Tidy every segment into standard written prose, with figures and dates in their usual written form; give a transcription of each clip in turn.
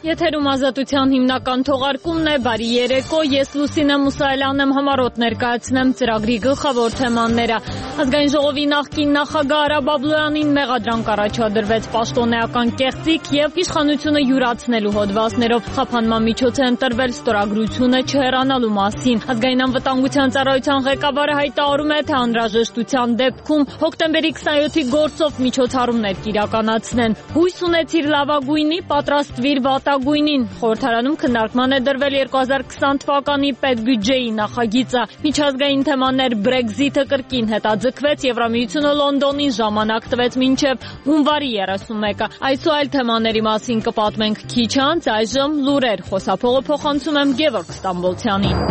Եթերում ազատության հիմնական թողարկումն է, բարի երեկո, ես Լուսինե Մուսայելյանն եմ, համառոտ ներկայացնեմ ծրագրի գլխավոր թեմաները։ Ազգային ժողովի նախկին նախագահ Արա Բաբլոյանին մեղադրանք առաջադրվեց պաշտոնեական կեղծիք եւ իշխանությունը յուրացնելու հոդվածներով։ Խափանման միջոց է ընտրվել ստորագրությունը չհեռանալու մասին։ Ազգային անվտանգության ծառայության ղեկավարը հայտարարում է, թե անհրաժեշտության դեպքում հոկտեմբերի 27-ի գործով միջոցառումներ կիրականացնեն։ Հույս ունեցիր լավագույնի, պատրաստվիր վատագույնին։ Խորհրդարանում քննարկման է դրվել 2020 թվականի պետբյուջեի նախագիծը։ Միջազգային թեմաներ Brexit-ը կրկին հետաձգվեց, Եվրամիությունը Լոնդոնին ժամանակ տվեց մինչև հունվարի 31-ը։ Այս ու այլ թեմաների մասին կպատմենք քիչ անց, այժմ լուրեր։ Խոսափողը փոխանցում եմ Գևորգ Ստամբոլցյանին։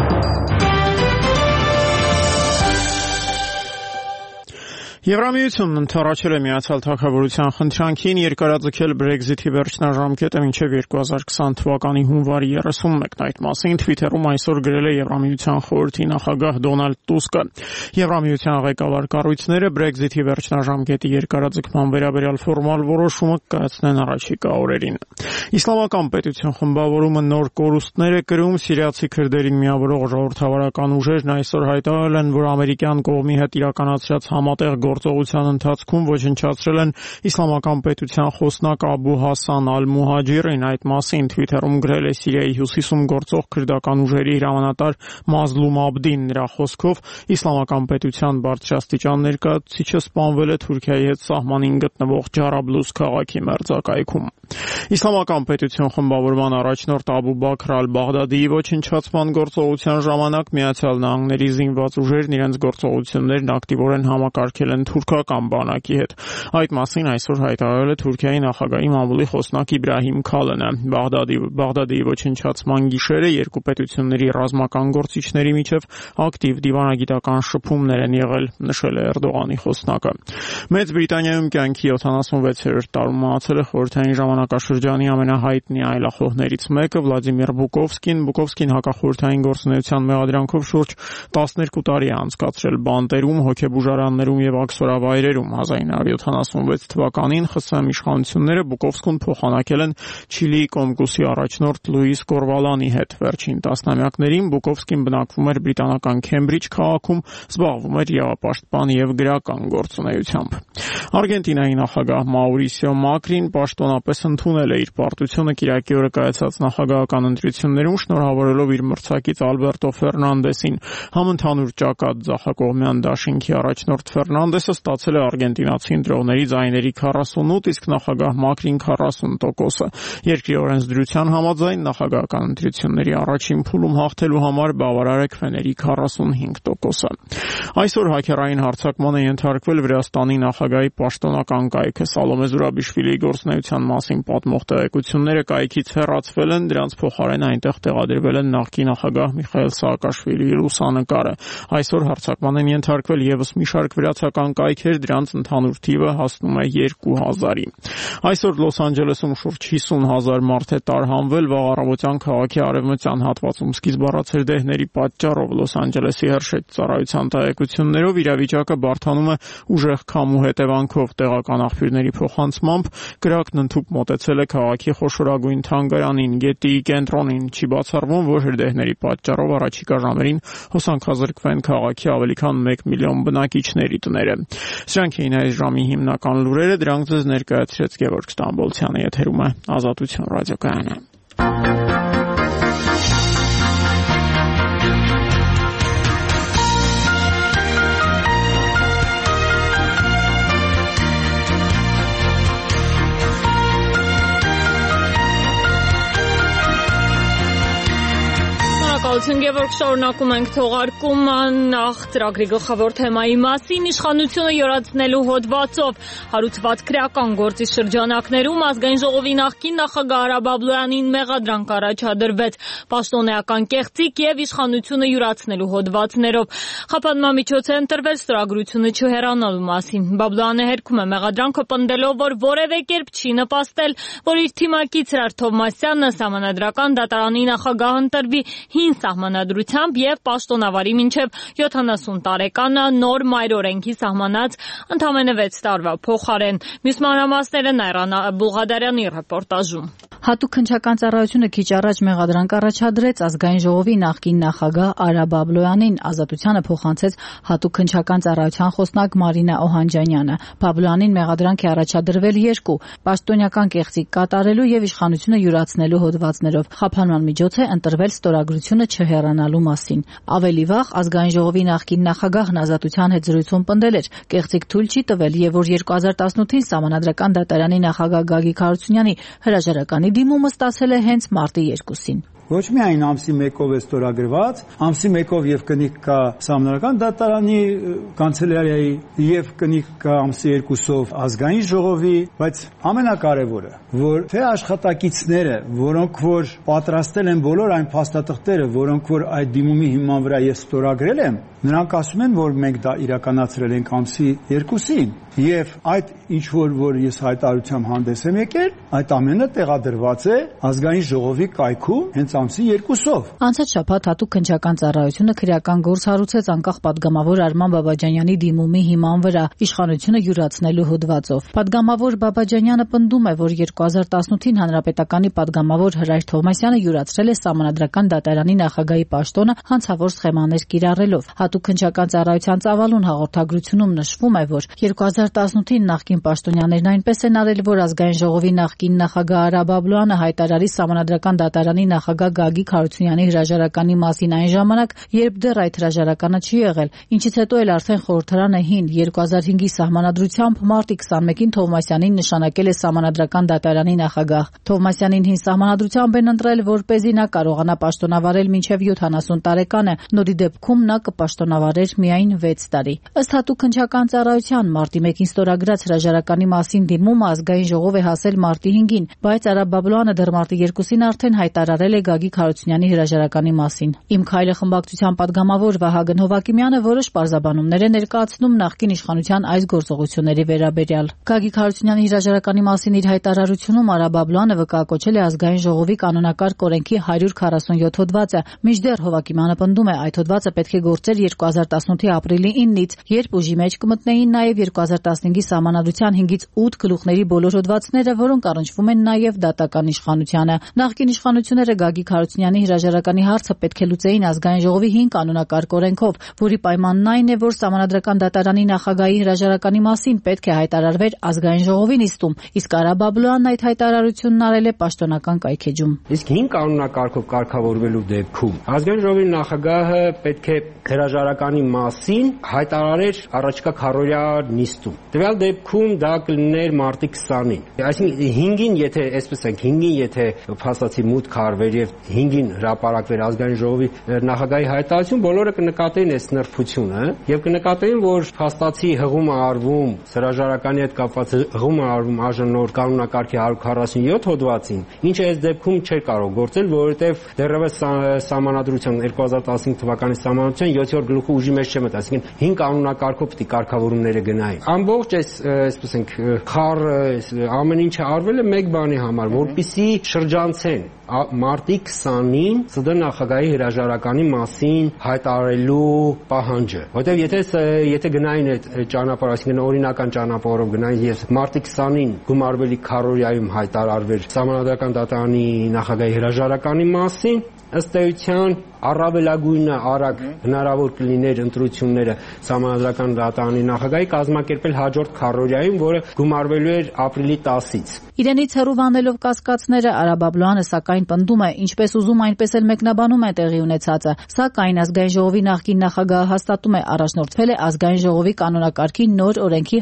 Եվրամիությունն ընդառաջել է Միացյալ Թագավորության խնդրանքին երկարաձգել Brexit-ի վերջնաժամկետը մինչև 2020 թվականի հունվարի 31-ն։ Այդ մասին Twitter-ում այսօր գրել է Եվրամիության խորհրդի նախագահ Դոնալդ Տուսկը։ Եվրամիության ղեկավար կառույցները Brexit-ի վերջնաժամկետի երկարաձգման վերաբերյալ ֆորմալ որոշումը կայացնեն առաջիկա օրերին։ Իսլամական պետություն խմբավորումը նոր կորուստներ է կրում, սիրիացի քրդերին միավորող ժողովրդավարական ուժերն այսօր հայտարարել են, որ ամերիկյան կողմի հետ իրականացրած համատեղ գործողության ընթացքում ոչնչացրել են իսլամական պետության խոսնակ Աբու Հասան Ալ-Մուհաջիրին։ Այդ մասին Twitter-ում գրել է Սիրիայի հյուսիսում գործող քրդական ուժերի հրամանատար Մազլում Աբդին։ Նրա խոսքով իսլամական պետության բարձրաստիճան ներկայացուցիչը սպանվել է Թուրքիայի հետ սահմանին գտնվող Ջարաբլուս քաղաքի մերձակայքում։ Իսլամական պետություն խմբավորման առաջնորդ Աբու Բաքր Ալ-Բաղդադիի ոչնչացման գործողության ժամանակ Միացյալ Նահանգների զինված ուժերն իրենց գործողություններն ակտիվորեն համակարգել են թուրքական բանակի հետ։ Այդ մասին այսօր հայտարարել է Թուրքիայի նախագահի մամուլի խոսնակ Իբրահիմ Քալենը։ Բաղդադիի ոչնչացման գիշերը երկու պետությունների ռազմական գործիչների միջև ակտիվ դիվանագիտական շփումներ են եղել, նշել է Էրդողանի խոսնակը։ Մեծ Բրիտանիայում կյանքի 76-րդ տարում մահացել է խորհրդային ժամանակաշրջանի ամենահայտնի այլախոհներից մեկը Վլադիմիր Բուկովսկին։ Բուկովսկին հակախորհրդային գործունեության մեղադրանքով շուրջ 12 տարի է անցկացրել բանտերում, հոգեբուժարաններում եւ աքսորավայրերում։ 1976 թվականին ԽՍՀՄ իշխանությունները Բուկովսկուն փոխանակել են Չիլիի Կոմկուսի առաջնորդ Լուիս Կորվալանի հետ։ Վերջին տասնամյակներին Բուկովսկին բնակվում էր բրիտանական Քեմբրիջ քաղաքում, զբաղվում էր իրավապաշտպան եւ գրական գործունեությամբ։ Արգենտինայի նախագահ Մաուրիսիո Մակրին պաշտոնապես ընդունել է իր պարտությունը կիրակի օրը կայացած նախագահական ընտրություններում, շնորհավորելով իր մրցակից Ալբերտո Ֆերնանդեսին։ Համընդհանուր ճակատ ձախակողմյան դաշինքի առաջնորդ Ֆերնանդեսը ստացել է արգենտինացի ընտրողների ձայների 48, իսկ նախագահ Մակրին 40%։ Երկրի օրենսդրության համաձայն նախագահական ընտրությունների առաջին փուլում հաղթելու համար բավարար է քվեների 45%։ Այսօր հաքերային հարձակման է ենթարկվել Վրաստանի նախագահի պաշտոնական կայքը։ Սալոմե Զուրաբիշվիլիի գործունեության մասին պատմող տեղեկությունները կայքից հեռացվել են, դրանց փոխարեն այնտեղ տեղադրվել են նախկին նախագահ Միխայել Սաակաշվիլիի լուսանկարը։ Այսօր հարձակման են ենթարկվել եւս մի շարք վրացական կայքեր, դրանց ընդհանուր թիվը հասնում է 2000-ի։ Այսօր Լոս Անջելեսում շուրջ 50,000 մարդ է տարհանվել վաղ քաղաքի արևմտյան հատվածում սկիզբ առած դեհների պատճառով։ Լոս Անջելեսի հրշեջ ծառայության տեղեկություններով իրավիճակը բարդանում է ուժեղ քամու հետևանքով։ Տեղական աղբյուրների փոխանցմամբ կրակն ընդհուպ մոտեցել է քաղաքի խոշորագույն թանգարանին, գետի կենտրոնին։ Չի բացառվում, որ հրդեհների պատճառով առաջիկա ժամերին հոսանքազրկվեն քաղաքի ավելի քան 1 միլիոն բնակիչների տները։ Սրանք էին այս ժամի հիմնական լուրերը, դրանք ձեզ ներկայացրեց Գևորգ Ստամբոլցյանը։ Եթերում է Ազատություն ռադիոկայանը։ Գևորգ, շարունակում ենք թողարկումը նախ ծրագրի գլխավոր թեմայի մասին։ Իշխանությունը յուրացնելու հոդվածով հարուցված քրեական գործի շրջանակներում ազգային ժողովի նախկին նախագահ Արա Բաբլոյանին մեղադրանք առաջադրվեց պաշտոնեական կեղծիք եւ իշխանությունը յուրացնելու հոդվածներով։ Խափանման միջոց է ընտրվել ստորագրությունը չհեռանալու մասին։ Բաբլոյանը հերքում է մեղադրանքը պնդելով, որ որևէ կերպ չի նպաստել, որ իր թիմակից Հրար Թովմասյանը Սահմանադրական դատարանի նախագահ ընտրվի հին սահմանադրությամբ եւ պաշտոնավարի մինչեւ 70 տարեկանը նոր մայր օրենքի սահմանած ընդամենը 6 տարվա փոխարեն։ Մյուս մանրամասները Նայրան Բուլղադարյանի ռեպորտաժում։ Հատուկ քննչական ծառայությունը քիչ առաջ մեղադրանք առաջադրեց ազգային ժողովի նախկին նախագահ Արա Բաբլոյանին, ազատությանը փոխանցեց հատուկ քննչական ծառայության խոսնակ Մարինա Օհանջանյանը։ Բաբլոյանին մեղադրանք է առաջադրվել 2 պաշտոնյական կեղծիք կատարելու եւ իշխանությունը յուրացնելու հոդվածներով։ Խափանման միջոց է ընտրվել ստորագրությունը չհեռանալու մասին։ Ավելի վաղ ազգային ժողովի նախկին նախագահն ազատության հետ զրույցում պնդել էր, կեղծիք թույլ չի տվել եւ որ 2018-ին Սահմանադրական դատարանի նախագահ Գագիկ Հարությունյանի հրաժարականի դիմումը ստացել է հենց մարտի 2-ին։ Ոչ միայն ամսի 1-ով է ստորագրված, ամսի 1-ով եւ կնիկ կա Սահմանադրական դատարանի կանցելարիայի եւ կնիկ կա ամսի 2-ով ազգային ժողովի, բայց ամենակարևորը, որ թե աշխատակիցները, որոնք որ պատրաստել են բոլոր այն փաստաթղթերը, որոնք որ այդ դիմումի հիման վրա ես ստորագրել եմ, նրանք ասում են, որ մենք դա իրականացրել ենք ամսի 2-ին եւ այդ ինչ որ ես հայտարարությամբ հանդես եմ եկել, այդ ամենը տեղադրված է ազգային ժողովի կայքում հենց ամսի 2-ով։ Անցած շաբաթ հատուկ քննչական ծառայությունը քրեական գործ հարուցեց անկախ падգամավոր Արման Բաբաջանյանի դիմումի հիման վրա իշխանությունը յուրացնելու հոդվածով։ Падգամավոր Բաբաջանյանը պնդում է, որ 2018-ին հանրապետականի падգամավոր Հրայր Թովմասյանը յուրացրել է Սահմանադրական դատարանի նախագահի պաշտոնը հանցավոր սխեմաներ կիրառելով։ Հատուկ քննչական ծառայության ծավալուն հաղորդագրությունում նշվում է, որ 2018-ին նախկին պաշտոնյաներն այնպես են արել, որ ազգային ժողովի նախկին նախագահ Արա Բաբլոյանը հայտարարի Սահմանադրական դատարանի նախագահ Գագիկ Հարությունյանի հրաժարականի մասին այն ժամանակ, երբ դեռ այդ հրաժարականը չի եղել, ինչից հետո էլ արդեն խորհրդարանը 2005-ի սահմանադրությամբ մարտի 21-ին Թովմասյանին նշանակել է Սահմանադրական դատարանի նախագահ։ Թովմասյանին հին սահմանադրությամբ են ընտրել, որպեսզի նա կարողանա պաշտոնավարել մինչև 70 տարեկանը, նորի դեպքում նա կպաշտոնավարեր միայն 6 տարի։ Ըստ հատուկ քննչական ծառայության մարտի 1-ին ստորագրած հրաժարականի մասին դիմումը ազգային ժողով է հասել մարտի 5-ին, բայց Արա Բաբլոյանը դեռ մարտի 2-ին արդեն հայտարարել է Գագիկ Հարությունյանի հրաժարականի մասին։ Իմ քայլը խմբակցության падգամավոր Վահագն Հովակիմյանը որոշ պարզաբանումներ է ներկայացնում նախկին իշխանության այս գործողությունների վերաբերյալ։ Գագիկ Հարությունյանի հրաժարականի մասին իր հայտարարությունում Արա Բաբլոյանը վկայակոչել է ազգային ժողովի կանոնակարգ օրենքի 147 հոդվածը, մինչդեռ Հովակիմյանը պնդում է, այդ հոդվածը պետք է գործեր 2018-ի ապրիլի 9-ից, երբ ուժի մեջ կմտնեին նաև 2015-ի սահմանադրության 5-ից 8 գլուխների բոլոր հոդվածները, որոնք առնչվում են նաև դատական իշխանությանը։ Նախկին իշխանությունները Գագիկ Հարությունյանի հրաժարականի հարցը պետք է լուծեին ազգային ժողովի 5 կանոնակարգ օրենքով, որի պայմանն այն է, որ Սահմանադրական դատարանի նախագահի հրաժարականի մասին պետք է հայտարարվեր ազգային ժողովի նիստում, իսկ Արա Բաբլոյանն այդ հայտարարությունն արել է պաշտոնական կայքեջում։ Իսկ 5 կանոնակարգով կարգավորվելու դեպքում ազգային ժողովի նախագահը պետք է հրաժարականի մասին հայտարարեր առաջիկա քառօրյա նիստում։ Տվյալ դեպքում դա կլիներ մարտի 20-ին։ Այսինքն 5-ին, եթե այսպես ենք, 5-ին եթե փաստացի մուտք արվեր եւ 5-ին հրապարակվեր ազգային ժողովի նախագահի հայտարարություն, բոլորը կնկատեին այս նրբությունը եւ կնկատեին, որ փաստացի հղում է արվում հրաժարականի հետ կապված հղում է արվում ԱԺՆ կանոնակարգի 147 հոդվածին, ինչը այս դեպքում չէր կարող գործել, որովհետեւ դեռևս սահմանադրության 2015 թվականի սահմանադրության 7-րդ գլուխը ուժի մեջ չմտ, այսինքն 5 կանոնակարգով պիտի կարգավորումները գնային։ Ամբողջ այս այսպես ենք խառը ամեն ինչը արվել է մեկ բանի համար, որպեսզի շրջանցեն մարտի 20-ին ՍԴ նախագահի հրաժարականի մասին հայտարարելու պահանջը, որտեղ եթե գնային այդ ճանապարհ, այսինքն օրինական ճանապարհով գնային եւ մարտի 20-ին գումարվելի քառօրյայում հայտարարվեր Սահմանադրական դատարանի նախագահի հրաժարականի մասին, ըստ էության առավելագույնը արագ հնարավոր կլիներ ընտրությունները Սահմանադրական դատարանի նախագահի կազմակերպել հաջորդ քառօրյայում, որը գումարվելու էր ապրիլի 10-ից։ Իրենից հեռու վանելով կասկածները Արա Բաբլոյանը սակայն պնդում է, ինչպես ուզում այնպես էլ մեկնաբանում է տեղի ունեցածը, սակայն ազգային ժողովի նախկին նախագահը հաստատում է առաջնորդվել է ազգային ժողովի կանոնակարգի նոր օրենքի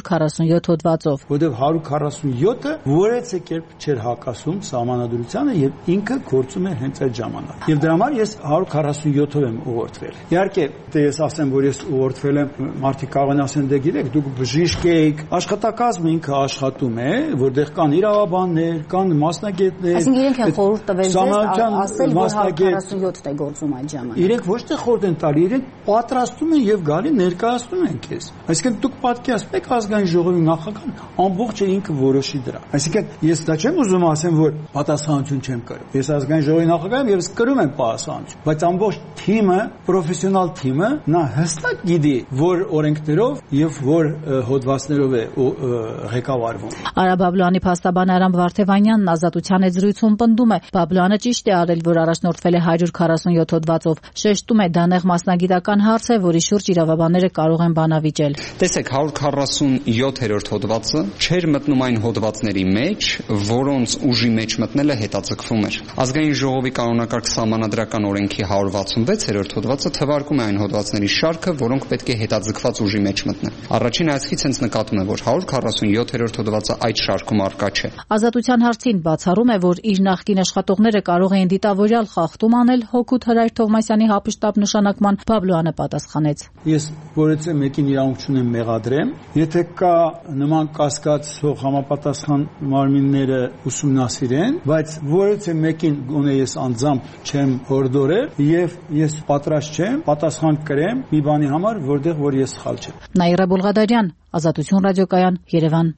147 հոդվածով։ Որտեղ 147-ը որևէ կերպ չէր հակասում սահմանադրությանը եւ ինքը գործում է հենց այդ ժամանակ։ Եվ դրա համար ես 147-ով եմ ուղղորդվել։ Իհարկե, ես ասեմ, որ ես ուղղորդվել եմ, մարդիկ կարող են ասեն, դե գիտեք, դուք բժիշկ եք, աշխատակազմը ինքը աշխատում է, որտեղ կան իրավաբաններ, կան մասնագետներ։ Այսինքն իրենք են խորհուրդ տվել ձեզ ասել, որ 147-ն է գործում այդ ժամանակ։ Իրենք ոչ թե խորհուրդ են տալի, իրենք պատրաստում են եւ գալի ներկայացնում են քեզ։ Այսինքն դուք պատկերացնեք ազգային ժողովի նախագահան ամբողջը ինքը որոշի դրա։ Այսինքն ես դա չեմ ուզում ասեմ, որ պատասխանատվություն չեմ կրում։ Ես ազգային ժողովի նախագահ եմ եւ կրում եմ պատասխանատվություն, բայց ամբողջ թիմը, պրոֆեսիոնալ թիմը նա հստակ գիտի, որ օրենքներով եւ որ հոդվածներով է ղեկավարվում։ Արա Բաբլոյանի փաստաբան Արամ Վարդևանյանն Ազատության հետ զրույցում պնդում է, Բաբլոյանը ճիշտ է արել, որ առաջնորդվել է 147 հոդվածով, շեշտում է դա նեղ մասնագիտական հարց է, որի շուրջ իրավաբանները կարող են բանավիճել։ Տեսեք, 147-րդ հոդվածը չէր մտնում այն հոդվածների մեջ, որոնց ուժի մեջ մտնելը հետաձգվում էր։ Ազգային ժողովի կանոնակարգ սահմանադրական օրենքի 166-րդ հոդվածը թվարկում է այն հոդվածների շարքը, որոնք պետք է հետաձգված ուժի մեջ մտնեն։ Առաջին այսքից հենց նկատում է, որ 147-րդ հոդվածը այդ շարքում առկա չէ։ Ազատության հարցին բացառում է, որ իր նախկին աշխատողները կարող էին դիտավորյալ խախտում անել Հօգուտ Հրայր Թովմասյանի հապշտապ նշանակման, Բաբլոյանը պատասխանեց. Ես որևէ մեկին իրավունք չունեմ մեղադրեմ, եթե կա նման կասկածող համապատասխան մարմինները ուսումնասիրեն, բայց որևէ մեկին գոնե ես անձամբ չեմ հորդորել եւ ես պատրաստ չեմ պատասխան կրեմ մի բանի համար, որտեղ որ ես սխալ չեմ։ Նաիրա Բոլղադարյան, Ազատություն ռադիոկայան, Երևան։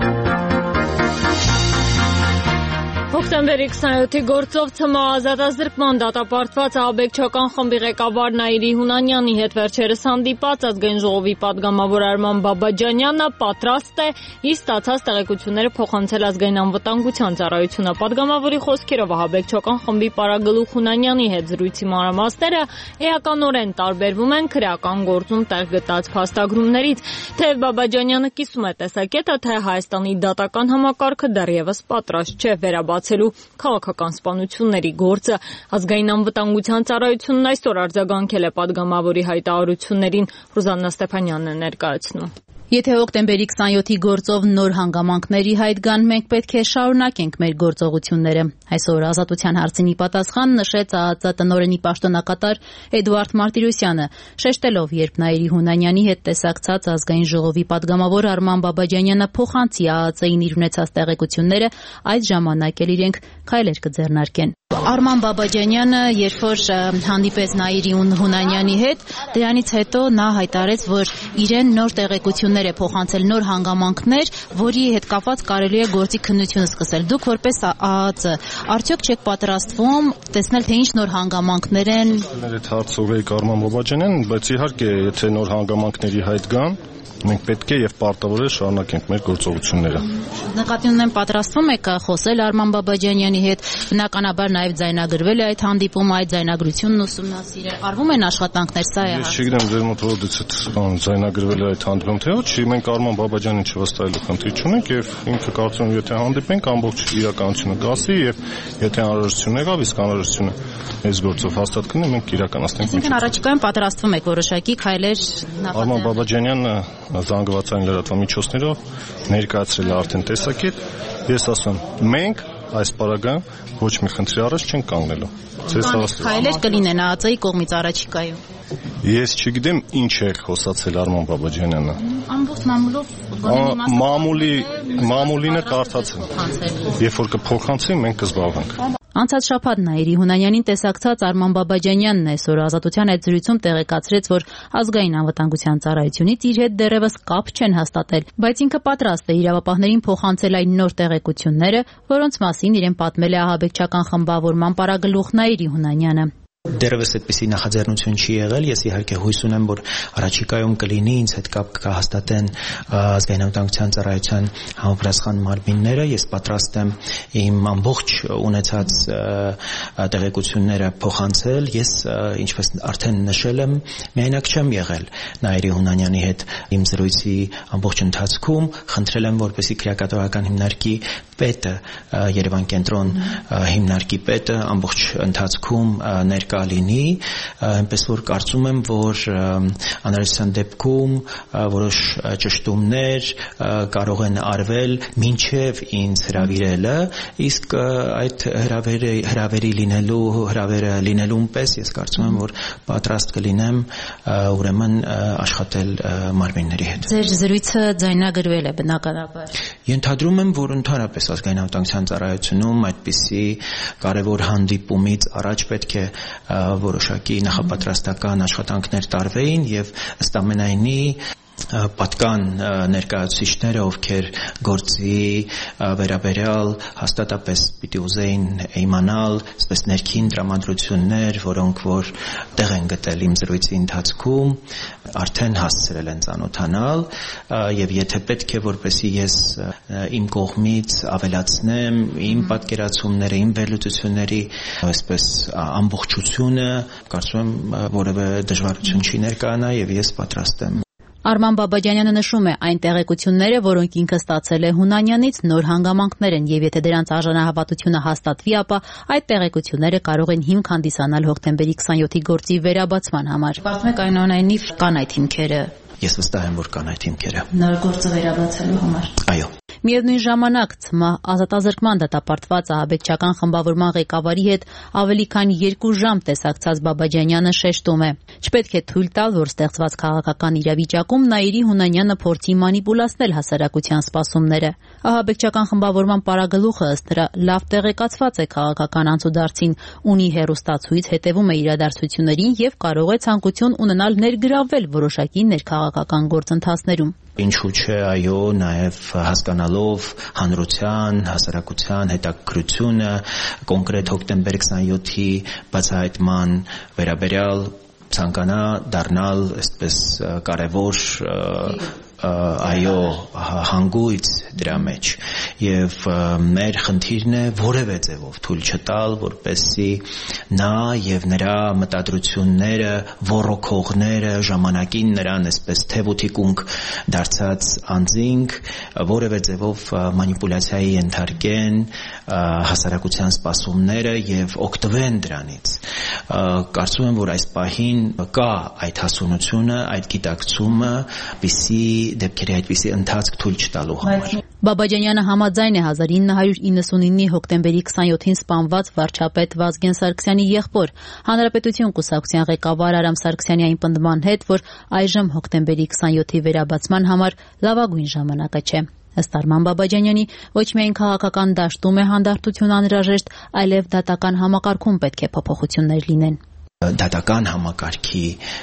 Հոկտեմբերի 27-ի գործով ՑՄԱ ազատազրկման դատապարտված ահաբեկչական խմբի ղեկավար Նաիրի Հունանյանի հետ վերջերս հանդիպած Ազգային ժողովի պատգամավոր Արման Բաբաջանյանը պատրաստ է իր ստացած տեղեկությունները փոխանցել Ազգային անվտանգության ծառայությունը։ Պատգամավորի խոսքերով ահաբեկչական խմբի պարագլուխ Հունանյանի հետ զրույցի մանրամասները էականորեն տարբերվում են քրեական գործում տեղ գտած փաստագրումներից։ Թեև Բաբաջանյանը կիսում է տեսակետը, թե Հայաստանի դատական համակարգը դեռևս պատրաստ չէ վերաբացելու քաղաքական սպանությունների գործը։ Ազգային անվտանգության ծառայությունն այսօր արձագանքել է պատգամավորի հայտարարություններին։ Ռուզաննա Ստեփանյանն է ներկայացնում։ Եթե հոկտեմբերի 27-ի գործով նոր հանգամանքների հայտ գան, մենք պետք է շարունակենք մեր գործողությունները։ Այսօր Ազատության հարցինի պատասխան նշեց ԱԱԾ տնօրենի պաշտոնակատար Էդուարդ Մարտիրոսյանը, շեշտելով, երբ Նաիրի Հունանյանի հետ տեսակցած Ազգային ժողովի պատգամավոր Արման Բաբաջանյանը փոխանցի ԱԱԾ-ին իր ունեցած տեղեկությունները, այդ ժամանակ էլ իրենք քայլեր կձեռնարկեն։ Արման Բաբաջանյանը, երբ որ հանդիպեց Նաիրի Հունանյանի հետ, դրանից հետո նա հայտարարեց, որ իրեն նոր տեղեկություններ է փոխանցել, նոր հանգամանքներ, որի հետ կապված կարելի է գործի քննությունը սկսել։ Դուք որպես ԱԱԾ, արդյոք չեք պատրաստվում տեսնել, թե ինչ նոր հանգամանքներ են։ Այդ հարցը ուրեք Արման Բաբաջանյանն, բայց իհարկե, եթե նոր հանգամանքների հայտ գան, մենք պետք է եւ պարտավոր է շարունակենք մեր գործողությունները։ Նկատի ունեմ, պատրաստվում եք խոսել Արման Բաբաջանյանի հետ, բնականաբար նաեւ ձայնագրվել է այդ հանդիպումը, այդ ձայնագրությունն ուսումնասիրել, արվում են աշխատանքներ, սա է։ Ես չգիտեմ ձեր մոտ որից ձայնագրվել է այդ հանդիպումը, թե ոչ, մենք Արման Բաբաջանին չվստահելու խնդիր չունենք եւ ինքը կարծում եմ, եթե հանդիպենք, ամբողջ իրականությունը գասի եւ եթե անհրաժեշտություն եղավ, իսկ անհրաժեշտությունը այս գործով հաստատ կլինի, մենք իրականացնենք։ Այսինքն առաջիկայում պատրաստվում եք որոշակի քայլեր նախաձեռնել։ Արման Բաբաջանյանը զանգվածային լրատվամիջոցներով ներկայացրել է արդեն տեսակետ։ Ես ասում եմ, մենք այս պարագայում ոչ մի խնդրի առաջ չենք կանգնելու։ Քայլեր կլինեն ԱԱԾ-ի կողմից առաջիկայում։ Ես չգիտեմ ինչ է խոսացել Արման Բաբաջանյանը։ Ամբողջ մամուլին է կարդացել։ Երբ որ կփոխանցի, մենք կզբաղվենք։ Անցած շաբաթ Նաիրի Հունանյանին տեսակցած Արման Բաբաջանյանն այսօր Ազատության այդ զրույցում տեղեկացրեց, որ Ազգային անվտանգության ծառայությունից իր հետ դեռևս կապ չեն հաստատել, բայց ինքը պատրաստ է իրավապահներին փոխանցել այն նոր տեղեկությունները, որոնց մասին իրեն պատմել է ահաբեկչական խմբավորման պարագլուխ Նաիրի Հունանյանը։ Դեռևս այդպիսի նախաձեռնություն չի եղել, ես իհարկե հույս ունեմ, որ առաջիկայում կլինի, ինձ հետ կապ կհաստատեն Ազգային անվտանգության ծառայության համապատասխան մարմինները, ես պատրաստ եմ իմ ամբողջ ունեցած տեղեկությունները փոխանցել, ես ինչպես արդեն նշել եմ, միայնակ չեմ եղել Նաիրի Հունանյանի հետ իմ զրույցի ամբողջ ընթացքում, խնդրել եմ, որպեսզի քրեակատվական հիմնարկի պետը, Երևան կենտրոն հիմնարկի պետը ամբողջ ընթացքում ներկա լինի, այնպես որ կարծում եմ, որ անհրաժեշտության դեպքում որոշ ճշտումներ կարող են արվել մինչև ինձ հրավիրելը, իսկ այդ հրավերը լինելուն պես ես կարծում եմ, որ պատրաստ կլինեմ ուրեմն աշխատել մարմինների հետ։ Ձեր զրույցը ձայնագրվել է բնականաբար։ Ենթադրում եմ, որ ընդհանրապես Ազգային անվտանգության ծառայությունում այդպիսի կարևոր հանդիպումից առաջ պետք է որոշակի նախապատրաստական աշխատանքներ տարվեին եւ ըստ ամենայնի պատկան ներկայացուցիչները, ովքեր գործի վերաբերյալ հաստատապես պիտի ուզեին իմանալ այսպես ներքին տրամադրություններ, որոնք որ տեղ են գտել իմ զրույցի ընթացքում, արդեն հասցրել են ծանոթանալ, եւ եթե պետք է որպեսզի ես իմ կողմից ավելացնեմ իմ պատկերացումները, իմ վերլուծությունների այսպես ամբողջությունը, կարծում եմ որևէ դժվարություն չի ներկայանա եւ ես պատրաստ եմ։ Արման Բաբաջանյանը նշում է, այն տեղեկությունները, որոնք ինքը ստացել է Հունանյանից, նոր հանգամանքներ են, եւ եթե դրանց արժանահավատությունը հաստատվի, ապա այդ տեղեկությունները կարող են հիմք հանդիսանալ հոկտեմբերի 27-ի գործի վերաբացման համար։ Կարծում եք այնուամենայնիվ կան այդ հիմքերը։ Ես վստահ եմ, որ կան այդ հիմքերը։ Նոր գործը վերաբացելու համար։ Այո։ Միևնույն ժամանակ ՑՄԱ ազատազրկման դատապարտված ահաբեկչական խմբավորման ղեկավարի հետ ավելի քան 2 ժամ տեսակցած Բաբաջանյանը շեշտում է. չպետք է թույլ տալ, որ ստեղծված քաղաքական իրավիճակում Նաիրի Հունանյանը փորձի մանիպուլացնել հասարակության սպասումները։ Ահաբեկչական խմբավորման պարագլուխը ըստ նրա լավ տեղեկացված է քաղաքական անցուդարձին, ունի հեռուստացույց, հետևում է իրադարձություններին եւ կարող է ցանկություն ունենալ ներգրավվել որոշակի ներքաղաքական գործընթացներում։ Ինչու՞ չէ, այո, նաև հասկանալով հանրության, հասարակության հետաքրքրությունը կոնկրետ հոկտեմբեր 27-ի բացահայտման վերաբերյալ ցանկանա դառնալ այսպես կարևոր այո հանգույց դրա մեջ եւ մեր խնդիրն է որևէ ձևով թույլ չտալ, որպեսզի նա եւ նրա մտադրությունները, ոռոգողները ժամանակին նրան այսպես թևութիկունք դարձած անձինք որևէ ձևով մանիպուլյացիայի ենթարկեն հասարակության սպասումները եւ օգտվեն դրանից։ Կարծում եմ, որ այս պահին կա այդ հասունությունը, այդ գիտակցումը, պիսի դեպքերի այդպիսի ընթացք թույլ չտալու համար։ Բաբաջանյանը համաձայն է 1999-ի հոկտեմբերի 27-ին սպանված վարչապետ Վազգեն Սարգսյանի եղբոր, Հանրապետություն կուսակցության ղեկավար Արամ Սարգսյանի այն պնդման հետ, որ այժմ հոկտեմբերի 27-ի վերաբացման համար լավագույն ժամանակը չէ։ Ըստ Արման Բաբաջանյանի, ոչ միայն քաղաքական դաշտում է հանդարտություն անհրաժեշտ, այլև դատական համակարգում պետք է փոփոխություններ լինեն։ Դատական համակարգի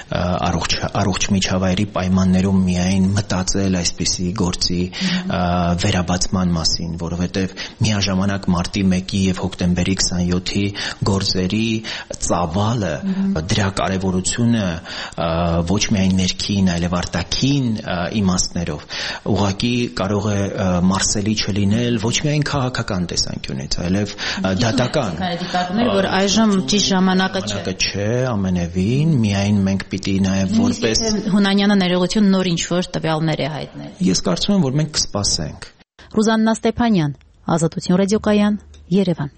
առողջ միջավայրի պայմաններում միայն մտածել այսպիսի գործի վերաբացման մասին, որովհետև միաժամանակ մարտի 1-ի եւ հոկտեմբերի 27-ի գործերի ծավալը, դրա կարևորությունը ոչ միայն ներքին, այլև արտաքին իմաստներով ուղղակի կարող է մարսելի չլինել ոչ միայն քաղաքական տեսանկյունից, այլև դատական։ Որ այժմ ճիշտ ժամանակը չէ։ Ամենևին միայն մենք պիտի նաև որպես Հունանյանը ներողություն նոր ինչ-որ տվյալներ է հայտնել։ Ես կարծում եմ, որ մենք կսպասենք։ Ռուզաննա Ստեփանյան, Ազատություն ռադիոկայան, Երևան։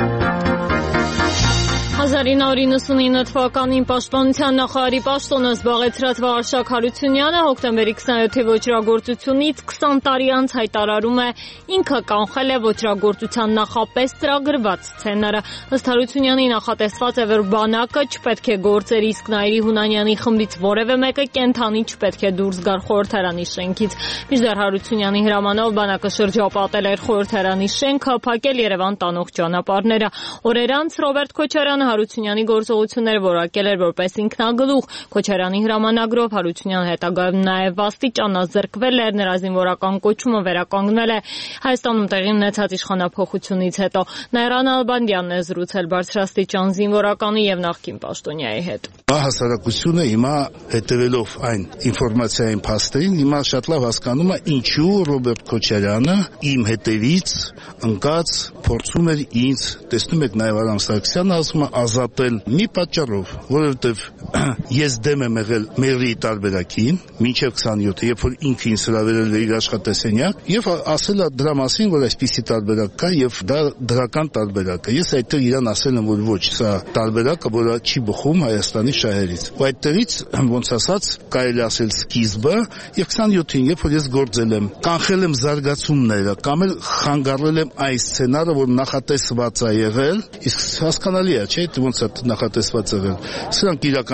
1999 թվականին Պաշտպանության նախարարի պաշտոնը զբաղեցրած Վաղարշակ Հարությունյանը հոկտեմբերի 27-ի ոճրագործությունից 20 տարի անց հայտարարում է ինքը կանխել է ոճրագործության նախապես ծրագրված սցենարը։ Ըստ Հարությունյանի նախատեսված է, որ բանակը չպետք է գործեր, իսկ Նաիրի Հունանյանի խմբից որևէ մեկը կենթանի չպետք է դուրս գար խորհրդարանի շենքից։ Մինչդեռ Հարությունյանի հրամանով բանակը շրջապատել էր խորհրդարանի շենքը, փակել Երևան տանող ճանապարհները։ Օրեր անց Ռոբերտ Քոչարյանը Հարությունյանի գործողությունները որակել էր որպես ինքնագլուխ։ Քոչարյանի հրամանագրով Հարությունյանը հետագայում նաև աստիճանազրկվել էր, նրա զինվորական կոչումը վերականգնվել է Հայաստանում տեղի ունեցած իշխանափոխությունից հետո։ Նաիրան Ալբանդյանն է զրուցել բարձրաստիճան զինվորականի եւ նախկին պաշտոնյայի հետ։ Հասարակությունը հիմա հետևելով այն ինֆորմացիային փաստերին հիմա շատ լավ հասկանում է ինչու Ռոբերտ Քոչարյանը իմ հետևից ընկած փորձում էր ինձ, տեսնում եք նաև Արամ Սարգսյանը ասում է ազատել մի պատճառով, որովհետև ես դեմ եմ եղել Մեղրիի տարբերակին մինչև 27-ը, երբ որ ինքը ինձ հրավիրել էր իր աշխատասենյակ եւ ասել է դրա մասին, որ այսպիսի տարբերակ կա եւ դա դրական տարբերակ է։ Ես այդտեղ իրան ասել եմ, որ ոչ, սա տարբերակը, որը չի բխում Հայաստանի շահերից։ Ու այդտեղից ոնց ասած կարելի ասել սկիզբը եւ 27-ին, երբ որ ես գործել եմ, կանխել եմ զարգացումները կամ էլ խանգարել եմ այս սցենարը, որ նախատեսված է եղել, իսկ հասկանալի է, չէ՞, ոնց է նախատեսված եղել։ Սրանք իրական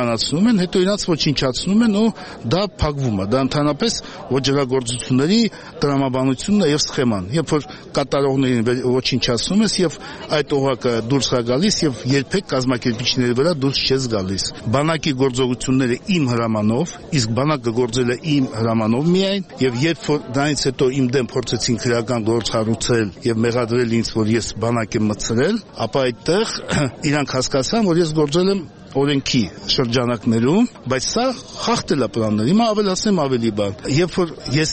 պայմանացնում են, հետո իրանց ոչնչացնում են ու դա փակվում է։ Դա ընդհանրապես ոչռագործությունների տրամաբանությունն է եւ սխեման։ Երբ որ կատարողներին ոչնչացնում ես եւ այդ օղակը դուրս է գալիս եւ երբեք կազմակերպիչների վրա դուրս չես գալիս։ Բանակի գործողությունները իմ հրամանով, իսկ բանակը գործել է իմ հրամանով միայն եւ երբ որ դրանից հետո իմ դեմ փորձեցին քրեական գործ հարուցել եւ մեղադրել ինձ, որ ես բանակ եմ մտցրել, ապա այդտեղ իրանք հասկացան, որ ես գործել եմ օրենքի շրջանակներում, բայց սա խախտել է պլանները։ Հիմա ավելացնեմ ավելի բան։ Երբ որ ես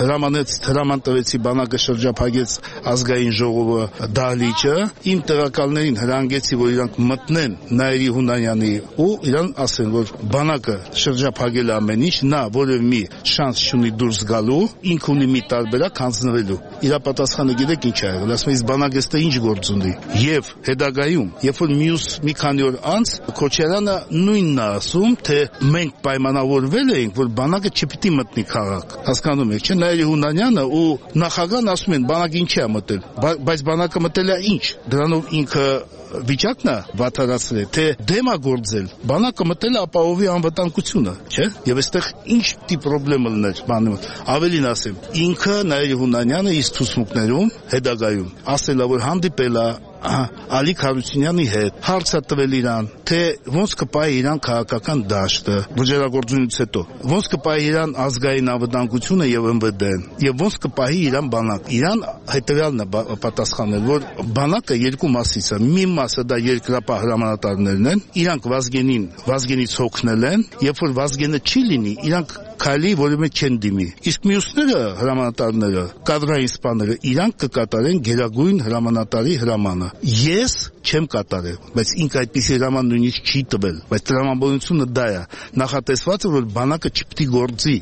հրաման տվեցի բանակը շրջափակեց ազգային ժողովը դահլիճը, իմ տեղակալներին հրանգեցի, որ իրանք մտնեն Նաիրի Հունանյանի ու իրան ասեն, որ բանակը շրջափակել է ամեն ինչ, նա որևէ մի շանս չունի դուրս գալու, ինքը ունի մի տարբերակ հանձնվելու։ Իր պատասխանը գիտեք ինչ ա եղել, ասում է, բանակը ստե ինչ գործ ունի։ Եվ հետագայում, երբ որ մյուս մի քանի օր անց Քոչարյանը նույնն է ասում, թե մենք պայմանավորվել էինք, որ բանակը չպիտի մտնի քաղաք։ Հասկանում եք, չէ՞, Նաիրի Հունանյանը ու նախագահն ասում են, բանակը ինչի է մտել, բայց բանակը մտել է ինչ։ Դրանով ինքը վիճակն է վատթարացրել, թե դեմ է գործել, բանակը մտել է ապահովի անվտանգությունը, չէ՞։ Եվ այստեղ ինչ տիպ խնդրեմ լներ, բանը ավելին ասեմ, ինքը Նաիրի Հունանյանը իր ցուցմունքներում հետագայում ասել է, որ հանդիպել է Ալիկ Հարությունյանի հետ, հարց է տվել իրան, թե ոնց կպահի իրան քաղաքական դաշտը, վճռագործությունից հետո, ոնց կպահի իրան ազգային անվտանգությունը եւ ՄՎԴ-ն, եւ ոնց կպահի իրան բանակ։ Իրան հետեւյալն է պատասխանել, որ բանակը երկու մասից է, մի մասը դա երկրապահ հրամանատարներն են, իրանք Վազգենից հոգնել են, երբ որ Վազգենը չի լինի, իրանք քայլի որևէ չեն դիմի։ Իսկ մյուսները հրամանատարները, կադրային սպաները, իրանք կկատարեն գերագույն հրամանատարի հրամանը։ Ես չեմ կատարել, բայց ինքը այդպիսի հրաման նույնիսկ չի տվել, բայց տրամաբանությունը դա է։ Նախատեսված է, որ բանակը չպիտի գործի։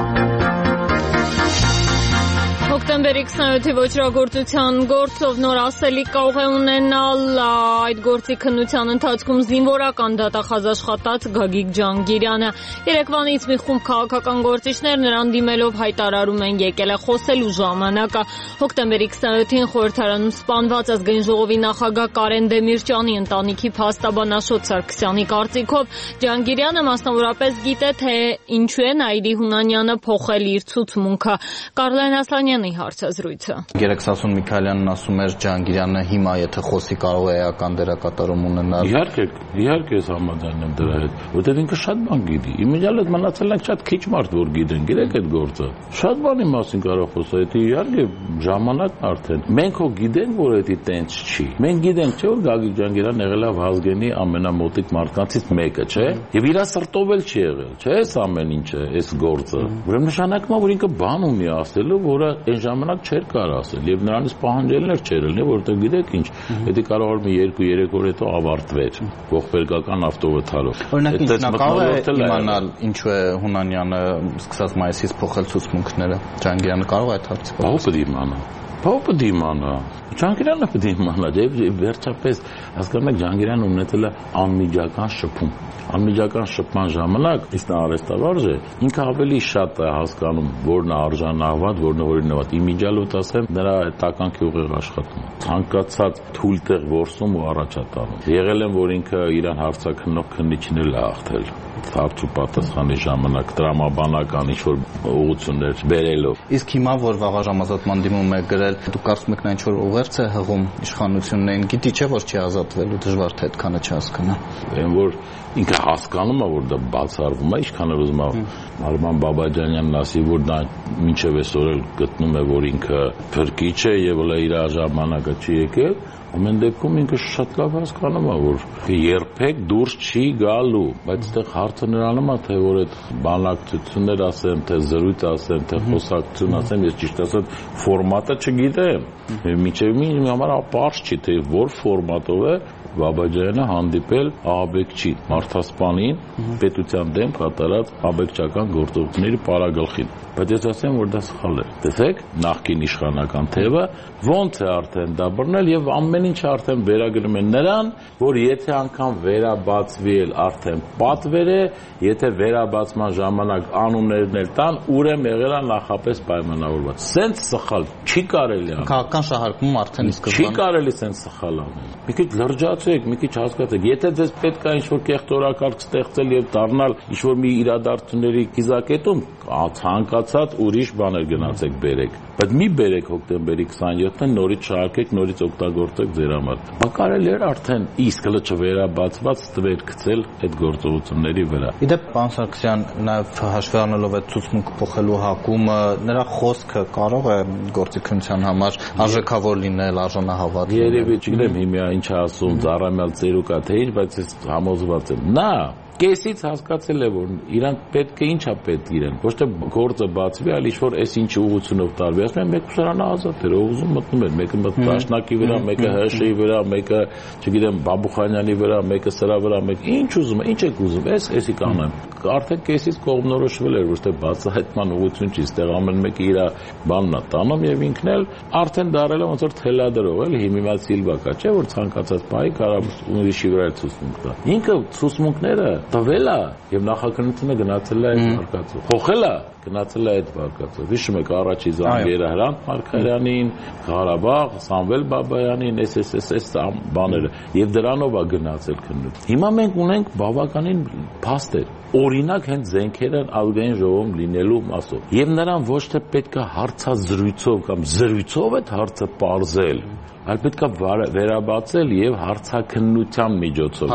Հոկտեմբերի 27-ի ոչռագործության գործով նոր ասելիք կարող է ունենալ այդ գործի քննության ընթացքում զինվորական դատախազ աշխատած Գագիկ Ջանգիրյանը։ Երեկվանից մի խումբ քաղաքական գործիչներ նրան դիմելով հայտարարում են եկել է խոսելու ժամանակը։ Հոկտեմբերի 27-ին խորհրդարանում սպանված ազգային ժողովի նախագահ Կարեն Դեմիրճյանի ընտանիքի փաստաբան Աշոտ Սարգսյանի կարծիքով Ջանգիրյանը մասնավորապես գիտե, թե ինչու է Նաիրի Հունանյանը փոխել իր ցուցմունքը։ Կարլեն Ասլանյանի հարցազրույցը։ Գերակսասուն Միքայելյանն ասում էր Ջանգիրյանը հիմա եթե խոսի կարող է էական դերակատարում ունենալ։ Իհարկե համաձայն եմ դրա հետ, որտեղ ինքը շատ բան գիտի։ Իմիջիալ այդ մնացել են շատ քիչ մարդ որ գիտեն, գիտեք այդ գործը։ Շատ բանի մասին կարող խոսել, դա իհարկե ժամանակն արդեն։ Մենք հո գիտենք, որ դա տենց չի։ Մենք գիտենք, չէ՞ որ Գագիկ Ջանգիրյանը եղել է Վազգենի ամենամոտիկ մարդկանցից մեկը, չէ՞։ Եվ իր սրտով էլ չի եղել, չէ՞ այս ամեն ինչը, այս գործը։ Ուրեմն նշանակում է, որ ինքը բան ունի ասելու, որը այն ժամանակ չէր կարող ասել եւ նրանից պահանջելներ չէր լինի, որովհետեւ գիտեք ինչ, դա կարող էր մի 2-3 օր հետո ավարտվեր ողբերգական ավտովթարով։ Օրինակ ինչ նա կարող է իմանալ ինչու է Հունանյանը սկսած մայիսից փոխել ցուցմունքները։ Ջանգիրյանը կարող է այդ հարցը։ Պապը դիմանա։ Ջանգիրյանը պետք է իմանա, եւ վերջապես հասկանում եք Ջանգիրյանը ունեցել է անմիջական շփում։ Անմիջական շփման ժամանակ իսկ նա արեստավարժ է, ինքը ավելի շատ է հասկանում որն է արժանահավատ, որն է օրինաված։ Իմիջիալոտ ասեմ, նրա տականքի ուղիղ աշխատում։ Ցանկացած թույլ տեղ որսում ու առաջատարում։ Եղել են, որ ինքը իրան հարցակնող քննիչն էլ է հաղթել։ Հարց ու պատասխանի ժամանակ տրամաբանական ինչ-որ ուղղություններ բերելով։ Իսկ հիմա որ վաղաժ համազատման դիմում է գրել, դուք կարծում եք նա ինչ-որ ուղերձ է հղում իշխանություններին, գիտի չէ որ չի ազատվելու, դժվար թե այդքանը չհասկանա։ Այն որ ինքը հասկանում է, որ դա բացառվում է, ինչքան էլ ուզում է Արման Բաբաջանյանն ասի, որ նա մինչև այսօր էլ գտնում է, որ ինքը փրկիչ է եւ հələ իր ժամանակը չի եկել, ամեն դեպքում ինքը շատ լավ հասկանում է, որ երբեք դուրս չի գալու, բայց այդտեղ հարցը նրանում է, թե որ այդ բանակցություններ ասեմ, թե զրույց ասեմ, թե խոսակցություն ասեմ, ես ճիշտ ասած ֆորմատը չգիտեմ։ Մինչև ինձ համար ապարզ չի, թե որ ֆորմատով է Բաբաջյանը հանդիպել ահաբեկչի մարդասպանին պետության դեմ կատարած ահաբեկչական գործողությունների պարագլխին։ Բայց ես ասեմ, որ դա սխալ է։ Տեսեք, նախկին իշխանական թևը ոնց է արդեն դա բռնել եւ ամեն ինչը արդեն վերագրում են նրան, որ եթե անգամ վերաբացվի էլ արդեն պատվեր է, եթե վերաբացման ժամանակ անուններն էլ տան, ուրեմն եղել է նախապես պայմանավորված։ Սենց սխալ չի կարելի անել։ Քաղաքական շահարկում արդեն իսկ չի կարելի սենց սխալ անել։ Մի քիչ լրջացեք, մի քիչ հասկացեք, եթե ձեզ պետք է ինչ-որ կեղծ օրակարգ ստեղծել եւ դառնալ ինչ-որ մի իրադարձությունների կիզակետում, ցանկացած ուրիշ բաներ գնացեք բերեք, բայց մի բերեք հոկտեմբերի 27-ը նորից շարքեք, նորից օգտագործեք ձեր համար։ Բա կարելի էր արդեն իսկ հլը չվերաբացված ստվեր գցել այդ գործողությունների վրա։ Իդեպ պարոն Սարգսյան, նաեւ հաշվի առնելով այդ ցուցմունք փոխելու հակումը, նրա խոսքը կարող է գործիքնության համար արժեքավոր լինել, արժանահավատ։ Երևի չգիտեմ հիմա ինչ ասում, ծառամյալ ծերուկա թե ինչ, բայց ես համոզված եմ։ Նա կեսից հասկացել է, որ իրան պետք է ինչա պետք իրեն, ոչ թե գործը բացվի, այլ ինչ-որ այս ինչ ուղղությունով տարվի, ասում են մեկ ուսարանը ազատ էր, ուզում մտնում էր, մեկը Դաշնակի վրա, մեկը ՀՇ-ի վրա, մեկը, չգիտեմ, Բաբուխանյանի վրա, մեկը սրա վրա, մեկը ինչ ուզում է, ինչ եք ուզում, էսի կանեմ։ Արդեն կեսից կողմնորոշվել էր, ոչ թե բացահայտման ուղղություն չի, այստեղ ամեն մեկը իր բանն է տանում եւ ինքն էլ արդեն դարել է ոնց որ թելադրող, էլի հիմա Սիլվա կա, չէ՞ որ ցանկացած բայի կարող ուրիշի վրա ցուցմունք տա։ Ինքը ցուցմունքները տվել է եւ նախաքննությունը գնացել է այդ վարկածով։ Փոխել է գնացել է այդ վարկածով։ Հիշում եք առաջի զանգերը Հրանտ Մարգարյանին, Ղարաբաղ, Սամվել Բաբայանին, այս բաները եւ դրանով է գնացել քննություն։ Հիմա մենք ունենք բավականին փաստեր, օրինակ հենց զենքերը ազգային ժողովում լինելու մասով։ Եվ նրան ոչ թե պետքա հարցազրույցով կամ զրույցով այդ հարցը պարզել, այլ պետքա վերաբացել եւ հարցաքննության միջոցով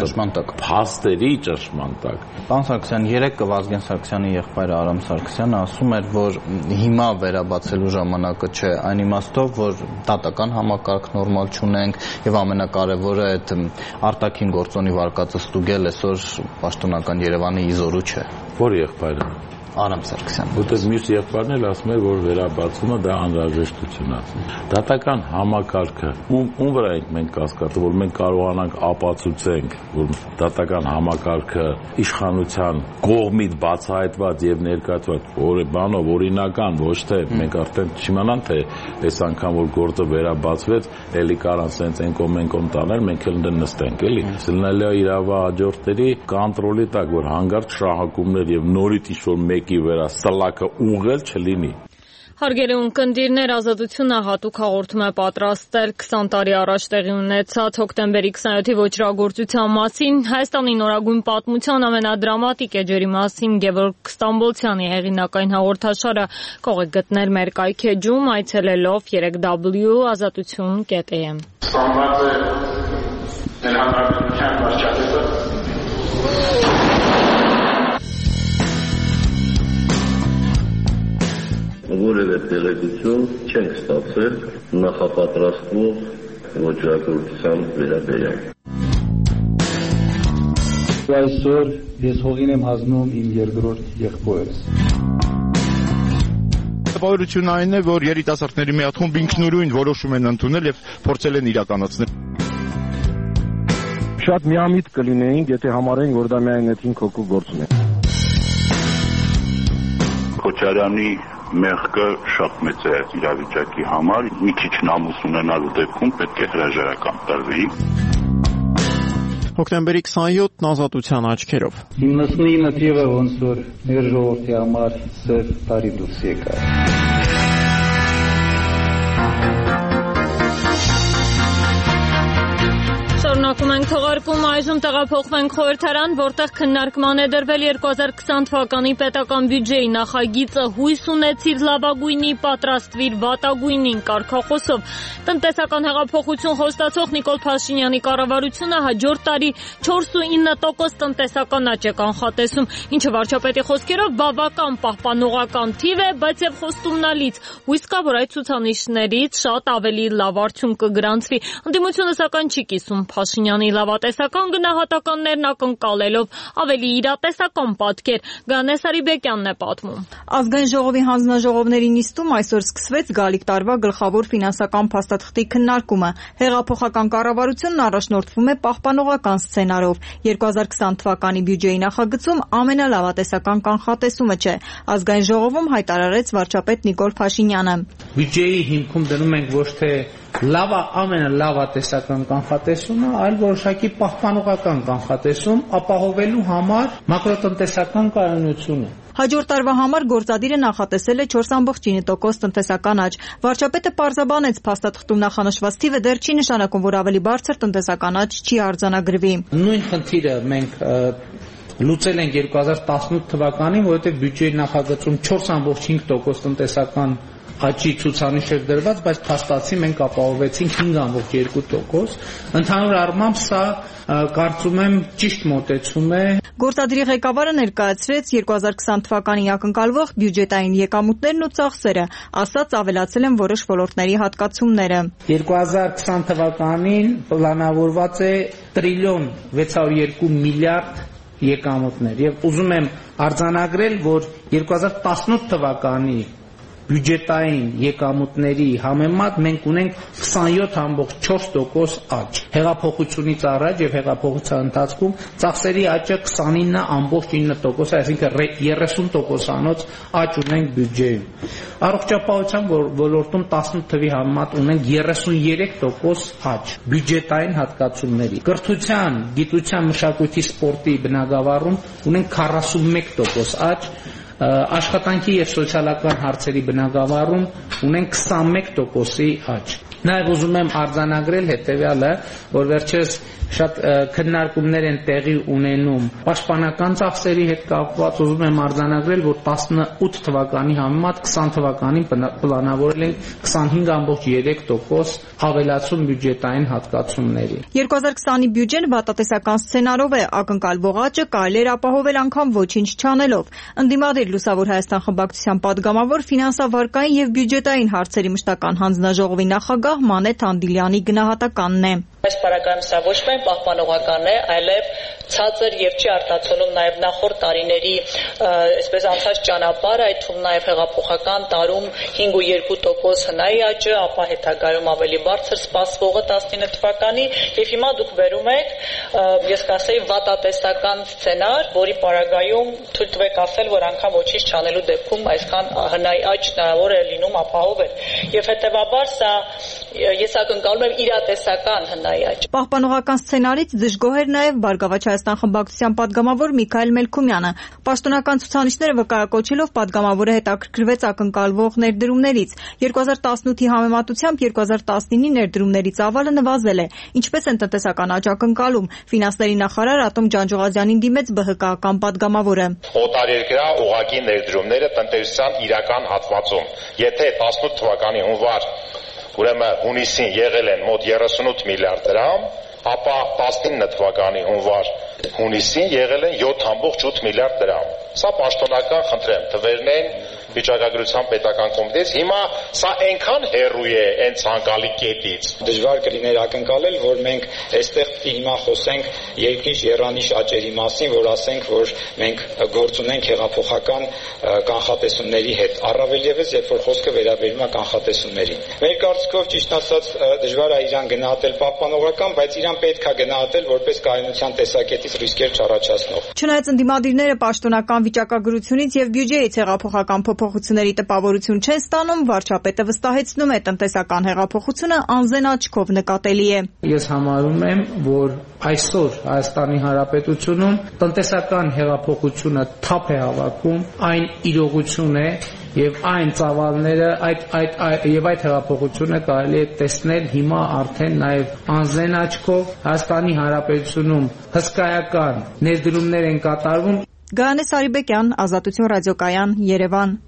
փաստերի ճշմարան տակ։ Պարոն Սարգսյան, երեկ Վազգեն Սարգսյանի եղբայր Արամ Սարգսյանը ասում էր, որ հիմա վերաբացելու ժամանակը չէ, այն իմաստով, որ դատական համակարգ նորմալ չունենք եւ ամենակարևորը այդ արտաքին գործոնի վարկածը ստուգել այսօր պաշտոնական Երևանի իզորու չէ։ Որ եղբայրը Արամ Սարգսյան։ Որտեղ մյուս եղբայրն էլ ասում է, որ վերաբացումը դա անհրաժեշտություն է։ Դատական համակարգը ում վրա ենք մենք կասկածը, որ մենք կարողանանք ապացուցենք, որ դատական համակարգը իշխանության կողմից բացահայտված եւ ներկայացված բանով օրինական, ոչ թե մենք արդեն չիմանան թե այս անգամ որ գործը վերաբացվեց, էլի կարան սենց ենկոմ տանել, մենք էլ նստենք, էլի։ Սլնալի իրավահաջորդների կոնտրոլի տակ, որ հանգարց շահակումներ եւ նորից ինչ-որ մեկի վրա սլակը ուղղել չլինի։ Հարգելի ունկնդիրներ, Ազատությունը հատուկ հաղորդում է պատրաստել 20 տարի առաջ տեղի ունեցած հոկտեմբերի 27-ի ոճրագործության մասին, Հայաստանի նորագույն պատմության ամենադրամատիկ էջերի մասին Գևորգ Ստամբոլցյանի հեղինակային հաղորդաշարը կարող եք գտնել մեր կայքեջում, այցելելով www.azatutun.am։ Ստամբված է մեր հանրապետության վարչապետը որևէ տեղեկություն չենք ստացել նախապատրաստվող ոճրագործության վերաբերյալ։ Այսօր ես հողին եմ հանձնում իմ երկրորդ եղբորս։ Տպավորությունն այն է, որ երիտասարդների մի հատ խումբ ինքնուրույն որոշում են ընդունել եւ փորձել են իրականացնել։ Շատ միամիտ կլինեինք, եթե համարենք, որ դա միայն այդ 5 հոգու գործն է։ Քոչարյանի մեղքը շատ մեծ է իրավիճակի համար, մի քիչ նամուս ունենալու դեպքում պետք է հրաժարական տրվի։ Հոկտեմբերի 27-ն Ազատության աչքերով։ 99 թիվը ոնց որ մեր ժողովրդի համար սև տարի դուրս եկավ։ Շարունակում ենք թողարկումը, այժմ տեղափոխվենք խորհրդարան, որտեղ քննարկման է դրվել 2020 թվականի պետական բյուջեի նախագիծը, հույս ունեցիր լավագույնի, պատրաստվիր վատագույնին կարգախոսով։ Տնտեսական հեղափոխություն խոստացող Նիկոլ Փաշինյանի կառավարությունը հաջորդ տարի 4.9% տնտեսական աճ է կանխատեսում, ինչը վարչապետի խոսքերով բավական պահպանողական թիվ է, բայց եւ խոստումնալից։ Հույս կա, որ այդ ցուցանիշներից շատ ավելի լավ արդյունք կգրանցվի։ Ընդդիմությունը սակայն չի կիսում Փաշինյանի լավատեսական գնահատականներն ակնկալելով ավելի իրատեսական պատկեր։ Գանես Արիբեկյանն է պատմում։ Ազգային ժողովի հանձնաժողովների նիստում այսօր սկսվեց գալիք տարվա գլխավոր ֆինանսական փաստաթղթի քննարկումը։ Հեղափոխական կառավարությունն առաջնորդվում է պահպանողական սցենարով։ 2020 թվականի բյուջեի նախագծում ամենալավատեսական կանխատեսումը չէ։ Ազգային ժողովում հայտարարեց վարչապետ Նիկոլ Փաշինյանը։ Բյուջեի հիմքում դնում ենք ոչ թե լավա ամենալավատեսական կանխատեսումը, այլ որոշակի պահպանողական կանխատեսում ապահովելու համար մակրոտնտեսական կայունությունը։ Հաջորդ տարվա համար գործադիրը նախատեսել է 4.9% տնտեսական աճ։ Վարչապետը պարզաբանեց, փաստաթղթում նախանշված թիվը դեռ չի նշանակում, որ ավելի բարձր տնտեսական աճ չի արձանագրվի։ Նույն խնդիրը մենք լուծել ենք 2018 թվականին, որովհետև բյուջեի նախագծում 4.5% տնտեսական աճի ցուցանիշ էր դրված, բայց փաստացի մենք ապահովեցինք 5.2%։ Ընդհանուր առմամբ սա կարծում եմ ճիշտ մոտեցում է։ Գործադիրի ղեկավարը ներկայացրեց 2020 թվականին ակնկալվող բյուջետային եկամուտներն ու ծախսերը, ասաց ավելացել են որոշ ոլորտների հատկացումները։ 2020 թվականին պլանավորված է տրիլիոն 602 միլիարդ եկամուտներ եւ ուզում եմ արձանագրել, որ 2018 թվականի բյուջետային եկամուտների համեմատ մենք ունենք 27.4% աճ։ Հեղափոխությունից առաջ եւ հեղափոխության ընթացքում ծախսերի աճը 29.9%, այսինքն 30%-անոց աճ ունենք բյուջեում։ Առողջապահության ոլորտում 18 թվի համեմատ ունենք 33% աճ բյուջետային հատկացումների։ Կրթության, գիտության, մշակույթի, սպորտի բնագավառում ունենք 41% աճ, աշխատանքի եւ սոցիալական հարցերի բնագավառում ունենք 21%-ի աճ։ Նաև ուզում եմ արձանագրել հետևյալը, որ վերջերս շատ քննարկումներ են տեղի ունենում պաշտպանական ծախսերի հետ կապված, ուզում եմ արձանագրել, որ 18 թվականի համեմատ 20 թվականին պլանավորել ենք 25.3% ավելացում բյուջետային հատկացումների։ 2020-ի բյուջեն վատատեսական սցենարով է, ակնկալվող աճը կարելի էր ապահովել անգամ ոչինչ չանելով։ Ընդդիմադիր Լուսավոր Հայաստան խմբակցության падգամավոր ֆինանսավարկային եւ բյուջետային հարցերի մշտական հանձնաժողովի նախագահ Մանեթ Անդիլյանի գնահատականն է։ Այս պարագայում սա ոչ միայն պահպանողական է, այլև ցածր եւ չի արտացոլում նաեւ նախորդ տարիների այսպես անցած ճանապարհը, այդ թվում նաեւ հեղափոխական տարում 5.2% հնայի աճը, ապա հետագայում ավելի բարձր սպասվողը 19 թվականի եւ հիմա դուք վերում եք, ես կասեի վատատեսական սցենար, որի պարագայում թույլ տվեք ասել, որ անգամ ոչինչ չանելու դեպքում այսքան հնայի աճ հնարավոր է լինում ապահովել։ Եվ հետեւաբար սա ես ակնկալում եմ իրատեսական հնայի աճ։ Պահպանողական սցենարից դժգոհ էր նաև Բարգավաճ Հայաստան խմբակցության падգամավոր Միքայել Մելքումյանը։ Պաշտոնական ցուցանիշները վկայակոչելով падգամավորը հետաքրքրվեց ակնկալվող ներդրումներից։ 2018-ի համեմատությամբ 2019-ի ներդրումների ծավալը նվազել է։ Ինչպես են տնտեսական աճ ակնկալում, ֆինանսների նախարար Ատոմ Ջանջողազյանին դիմեց ԲՀԿ-ական падգամավորը։ Օտարերկրյա ուղղակի ներդրումները տնտեսության իրական հատվածում, եթե 18 թվականի հունվար ուրեմն հունիսին եղել են մոտ 38 միլիարդ դրամ, ապա 19 թվականի հունվար հունիսին եղել են 7.8 միլիարդ դրամ։ Սա պաշտոնական խնդրեմ, թվերն են վիճակագրության պետական կոմիտեից, հիմա սա այնքան հեռու է այն ցանկալի կետից։ Դժվար կլիներ ակնկալել, որ մենք այստեղ հիմա խոսենք երկնիշ երանիշ աճերի մասին, որ ասենք, որ մենք գործ ունենք հեղափոխական կանխատեսումների հետ, առավել ևս երբ որ խոսքը վերաբերում է կանխատեսումներին։ Մեր կարծիքով ճիշտ ասած դժվար է իրան գնահատել պահպանողական, բայց իրան պետք է գնահատել որպես կայունության տեսակետից ռիսկեր չառաջացնող։ Չնայած ընդդիմադիրները պաշտոնական վիճակագրությունից եւ բյուջեից հեղափոխական փոփոխությունների տպավորություն չեն ստանում, վարչապետը վստահեցնում է տնտեսական հեղափոխությունը անզեն աչքով նկատելի է։ Ես համարում եմ, որ այսօր Հայաստանի Հանրապետությունում տնտեսական հեղափոխությունը թափ է հավաքում, այն իրողություն է եւ այն ծավալները այդ հեղափոխությունը կարելի է տեսնել հիմա արդեն նաեւ անզեն աչքով Հայաստանի Հանրապետությունում հսկայական ներդրումներ են կատարվում։ Գայանե Սարիբեկյան, Ազատություն ռադիոկայան, Երևան։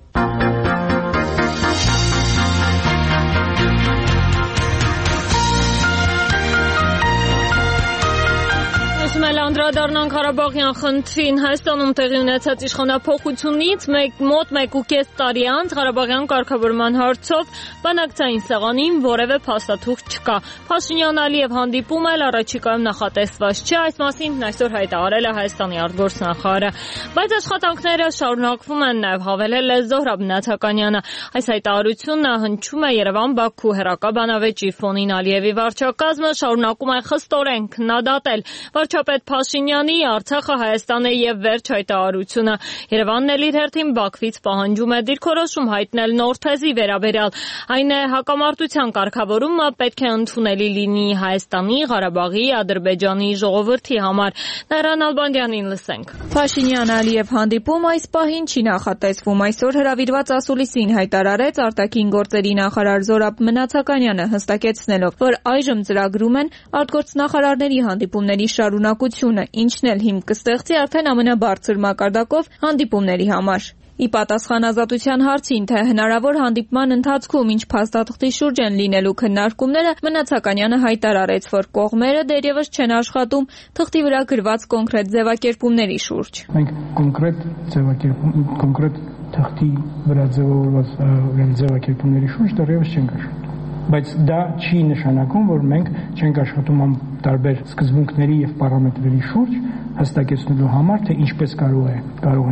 Անդրադառնանք Ղարաբաղյան խնդրին։ Հայաստանում տեղի ունեցած իշխանափոխությունից մոտ 1.5 տարի անց Ղարաբաղյան կարգավորման հարցով բանակցային սեղանին որևէ փաստաթուղթ չկա։ Փաշինյան-Ալիև հանդիպում էլ առաջիկայում նախատեսված չէ, այս մասին այսօր հայտարարել է Հայաստանի արտգործնախարարը։ Բայց աշխատանքները շարունակվում են, նաև հավելել է Զոհրաբ Նաթականյանը։ Այս հայտարարությունը հնչում է Երևան-Բաքու հեռակա բանավեճի ֆոնին։ Ալիևի վարչակազմը շարունակում է խստորեն քննադատել վարչապետ Փաշինյանի Արցախը Հայաստան է եւ վերջ հայտարարությունը։ Երևանն էլ իր հերթին Բաքվից պահանջում է դիրքորոշում հայտնել նոր թեզի վերաբերյալ։ Այն է հակամարտության կարգավորումը պետք է ընդունելի լինի Հայաստանի, Ղարաբաղի, Ադրբեջանի ժողովրդի համար։ Նարան Ալբանդյանին լսենք։ Փաշինյան-Ալիև հանդիպում այս պահին չի նախատեսվում։ Այսօր հրավիրված ասուլիսին հայտարարեց արտաքին գործերի նախարար Զորաբ Մնացականյանը, հստակեցնելով, որ այժմ ծրագրում են արտգործնախարարների հանդիպումների շարունակությունը, ինչն էլ հիմք կստեղծի արդեն ամենաբարձր մակարդակով հանդիպումների համար։ Ի պատասխան Ազատության հարցին, թե հնարավոր հանդիպման ընթացքում ինչ փաստաթղթի շուրջ են լինելու քննարկումները, Մնացականյանը հայտարարեց, որ կողմերը դեռևս չեն աշխատում թղթի վրա գրված կոնկրետ ձևակերպումների շուրջ։ Մենք կոնկրետ թղթի վրա ձևավորված ձևակերպումների շուրջ դեռևս չենք աշխատում։ Բայց դա չի նշանակում, որ մենք չենք աշխատում տարբեր սկզբունքների եւ պարամետրերի շուրջ հստակեցնելու համար, թե ինչպես կարող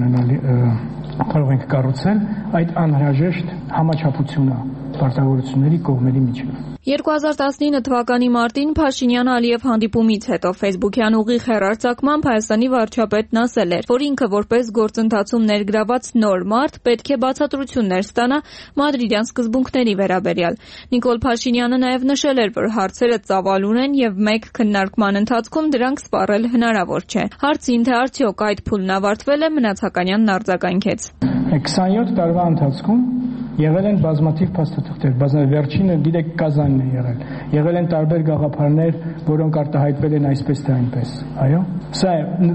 ենք կառուցել այդ անհրաժեշտ համաչափությունը պարտավորությունների կողմերի միջև։ 2019 թվականի մարտին Փաշինյան-Ալիև հանդիպումից հետո Facebook-յան ուղիղ հեռարձակմամբ Հայաստանի վարչապետն ասել էր, որ ինքը որպես գործընթացում ներգրաված նոր մարդ պետք է բացատրություններ ստանա մադրիդյան սկզբունքների վերաբերյալ։ Նիկոլ Փաշինյանը նաև նշել էր, որ հարցերը ծավալուն են եւ մեկ քննարկման ընթացքում դրանք սպառել հնարավոր չէ։ Հարցին, թե արդյոք այդ փուլն ավարտվել է, Մնացականյանն արձագանքեց։ 27 տարվա ընթացքում եղել են բազմաթիվ փաստաթղթեր, վերջինը գիտեք Կազանն է եղել։ Եղել են տարբեր գաղափարներ, որոնք արտահայտվել են այսպես թե այնպես։ Այո։ Սա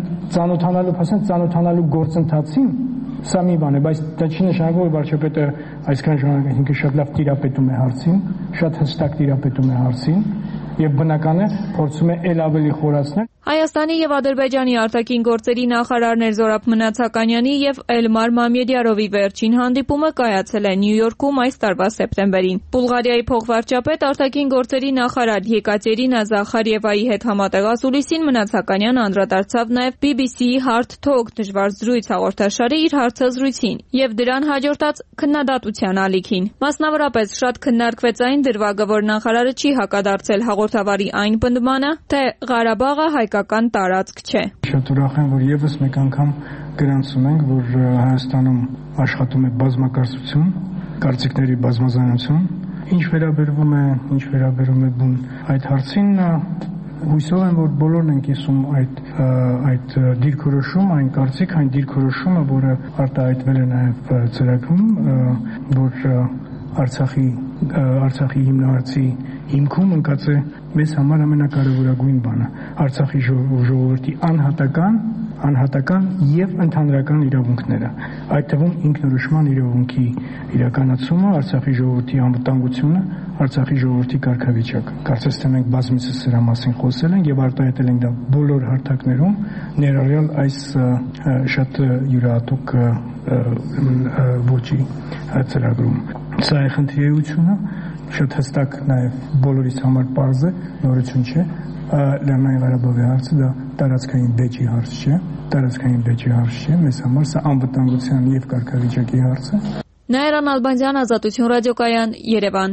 ծանոթանալու գործընթացին սա մի բան է, բայց դա չի նշանակում, որ վարչապետը այսքան ժամանակ ինքը շատ լավ տիրապետում է հարցին, շատ հստակ տիրապետում է հարցին եւ բնական է փորձում է ել ավելի խորացնել։ Հայաստանի եւ Ադրբեջանի արտաքին գործերի նախարարներ Զորաբ Մնացականյանի եւ Էլմար Մամեդյարովի վերջին հանդիպումը կայացել է Նյու Յորքում այս տարվա սեպտեմբերին։ Բուլղարիայի փոխվարչապետ արտաքին գործերի նախարար Եկատերինա Զախարիևայի հետ համատեղ ասուլիսին Մնացականյանը անդրադարձավ նաեւ BBC-ի Hard Talk դժվար զրույց հաղորդաշարի իր հարցազրույցին եւ դրան հաջորդած քննադատության ալիքին։ Մասնավորապես շատ քննարկվեց այն դրվագը, որ նախարարը չի հակադարձել հաղորդավարի այն պնդմանը, թե Ղարաբաղը հայկական տարածք չէ։ Շատ ուրախ եմ, որ եւս մեկ անգամ գրանցում ենք, որ Հայաստանում աշխատում է բազմակարծություն, կարծիքների բազմազանություն։ Ինչ վերաբերում է բուն այդ հարցին, հույսով եմ, որ բոլորն են կիսում այդ դիրքորոշում, այն կարծիք, այն դիրքորոշումը, որը արտահայտվել է նաեւ ծրագրում, որ Արցախի հիմնահարցի հիմքում ընկած է մեզ համար ամենակարևորագույն բանը Արցախի ժողովրդի անհատական եւ ընդհանրական իրավունքները, այդ թվում ինքնորոշման իրավունքի իրականացումը, Արցախի ժողովրդի անվտանգությունը, Արցախի ժողովրդի կարգավիճակը։ Կարծես թե մենք բազմիցս սրա մասին խոսել ենք եւ արտահայտել ենք դա բոլոր հարթակներում, ներառյալ այս շատ յուրահատուկ ոճի ծրագրում։ Սա է խնդիրությունը, շատ հստակ նաև բոլորիս համար պարզ է, նորություն չէ, Լեռնային Ղարաբաղի հարցը դա տարածքային բեճի հարց չէ, մեզ համար սա անվտանգության եւ կարգավիճակի հարց է։ Նայրան Ալբանդյան, Ազատություն ռադիոկայան, Երևան։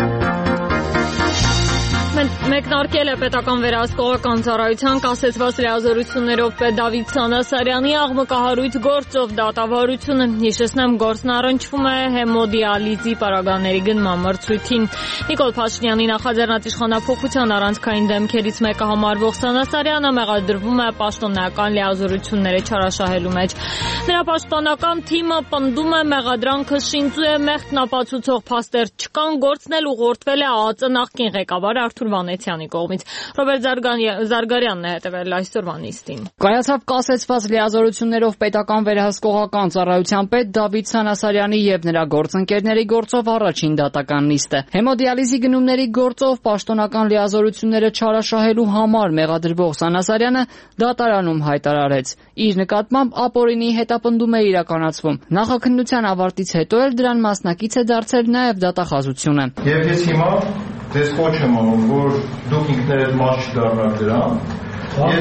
Մեկնարկել է պետական վերահսկողական ծառայության կասեցված լիազորություններով պետ Դավիթ Սանասարյանի աղմկահարույց գործով դատավարությունը։ Հիշեցնեմ, գործն առնչվում է հեմոդիալիզի պարագաների գնման մրցույթին։ Նիկոլ Փաշինյանի նախաձեռնած իշխանափոխության առանցքային դեմքերից մեկը համարվող Սանասարյանը մեղադրվում է պաշտոնական լիազորությունները չարաշահելու մեջ։ Նրա պաշտոնական թիմը պնդում է մեղադրանքը շինծու է մեղքնապացուցող փաստեր չկան, գործն էլ ուղղորդվել է ԱԱԾ նախկին ղեկավար Արթուր Վանեցյանի կողմից։ Ռոբերտ Զարգարյանն է հետևել այսօրվա նիստին։ Կայացավ կասեցված լիազորություններով պետական վերահսկողական ծառայության պետ Դավիթ Սանասարյանի եւ նրա գործընկերների գործով առաջին դատական նիստը։ Հեմոդիալիզի գնումների գործով պաշտոնական լիազորությունները չարաշահելու համար մեղադրվող Սանասարյանը դատարանում հայտարարեց. իր նկատմամբ ապօրինի հետապնդում է իրականացվում։ Նախաքննության ավարտից հետո էլ դրան մասնակից է դարձել նաեւ դատախազությունը։ Եվ ես հիմա ձեզ կոչ եմ անում, որ դուք ինքներդ մաս չդառնաք դրան։ Ես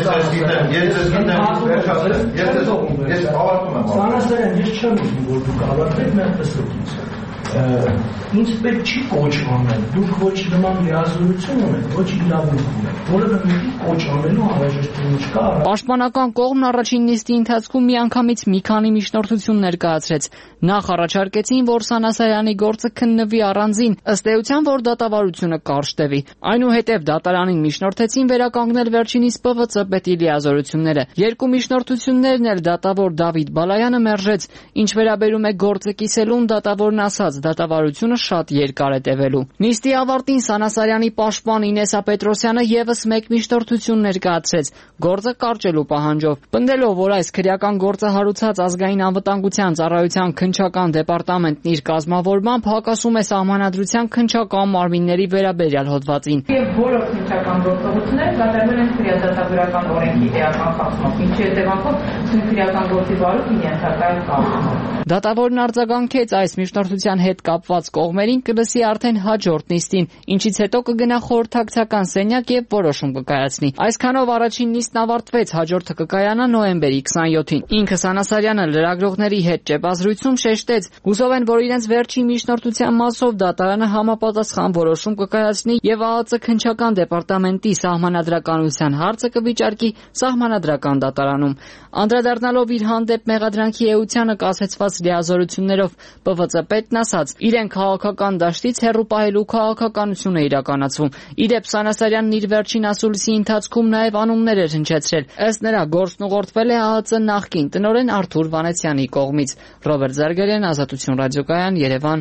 ավարտում եմ։ Սանասարյան, ես չեմ ուզում, որ դուք ավարտեք, մենք տեսնենք։ ինձ պետք չի կոչ անել, դուք ոչ նման լիազորություն ունեք, ոչ իրավունք ունեք, որևէ մեկի կոչ անելու անհրաժեշտություն չկա։ Պաշտպանական կողմն առաջին նիստի ընթացքում միանգամից մի քանի միջնորդություն ներկայացրեց։ Նախ առաջարկեցին, որ Սանասարյանի գործը քննվի առանձին, ըստ էության, որ դատավարությունը կարճ տևի։ Այնուհետև դատարանին միջնորդեցին վերականգնել վերջինիս ՊՎԾ պետի լիազորությունները։ Երկու միջնորդություններն էլ դատավոր Դավիթ Բալայանը մերժեց։ Ինչ վերաբերում է գործը կիսելուն, դատավորն ասաց, դատավարությունը շատ երկար է տևելու։ Նիստի ավարտին Սանասարյանի պաշտպան Ինեսա Պետրոսյանը եւս մեկ միջնորդություն ներկայացրեց, գործը կարճելու պահանջով, պնդելով, որ այս քրեական գործը հարուցած ազգային անվտանգության ծառայության քննչական դեպարտամենտն իր կազմավորմամբ հակասում է սահմանադրության քննչական մարմինների վերաբերյալ հոդվածին։ Եվ բոլոր քննչական գործողությունները կատարվել են քրեադատավորական օրենքի էական խախտումով, ինչի հետևանքով քրեական գործի վարույթը ենթակա է կազմում։ Դատավորն արձագանքեց այս միջնորդության հետ կապված կողմերին կլսի արդեն հաջորդ նիստին, ինչից հետո կգնա խորհրդակցական սենյակ եւ որոշում կկայացնի։ Այսքանով առաջին նիստն ավարտվեց, հաջորդը կկայանա նոյեմբերի 27-ին։ Ինքը Սանասարյանը լրագրողների հետ ճեպազրույցում շեշտեց, հուսով են, որ իրենց վերջին միջնորդության մասով դատարանը համապատասխան որոշում կկայացնի եւ ԱԱԾ քննչական դեպարտամենտի սահմանադրականության հարցը կվիճարկի սահմանադրական դատարանում։ Անդրադառնալով իր հանդեպ մեղադրանքի էությանը կասեցված լիազորություններով ՊՎԾ պետն ասաց, իրեն քաղաքական դաշտից հեռու պահելու քաղաքականություն է իրականացվում։ Իդեպ Սանասարյանն իր վերջին ասուլիսի ընթացքում նաև անուններ էր հնչեցրել։ Ըստ նրա գործն ուղղորդվել է ԱԱԾ նախկին տնօրեն Արթուր Վանեցյանի կողմից։ Ռոբերտ Զարգարյան, Ազատություն ռադիոկայան, Երևան։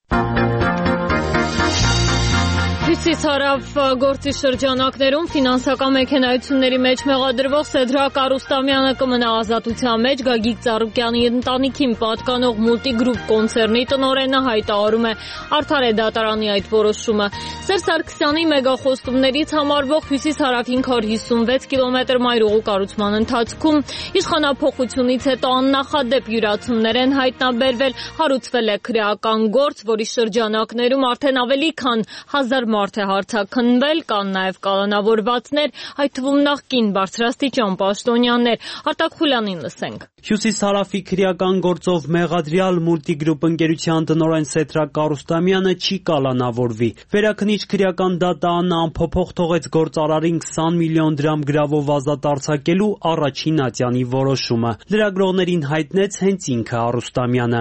Հյուսիսարավ գործի շրջանակներում ֆինանսական մեքենայությունների մեջ մեղադրվող Սեդրակ Արուստամյանը կմնա ազատության մեջ։ Գագիկ Ծառուկյանի ընտանիքին պատկանող Multigroup կոնցեռնի տնօրենը հայտարարում է արդար է դատարանի այդ որոշումը։ Սերժ Սարգսյանի մեգախոստումներից համարվող Հյուսիսարավ 556 կիլոմետր մայրուղու կառուցման ընթացքում իշխանափոխությունից հետո աննախադեպ յուրացումներ են հայտնաբերվել, հարուցվել է քրեական գործ, որի շրջանակներում արդեն ավելի քան 1000 մարդ է հարցաքննվել, կան նաև կալանավորվածներ, այդ թվում նախկին բարձրաստիճան պաշտոնյաներ։ Արտակ Խուլյանին լսենք։ Հյուսիսարավի քրեական գործով մեղադրյալ Multigroup ընկերության տնօրեն Սեդրակ Արուստամյանը չի կալանավորվի։ Վերաքննիչ քրեական դատարանը անփոփոխ թողեց գործարարին 20 միլիոն դրամ գրավով ազատ արձակելու առաջին ատյանի որոշումը։ Լրագրողներին հայտնեց հենց ինքը Արուստամյանը։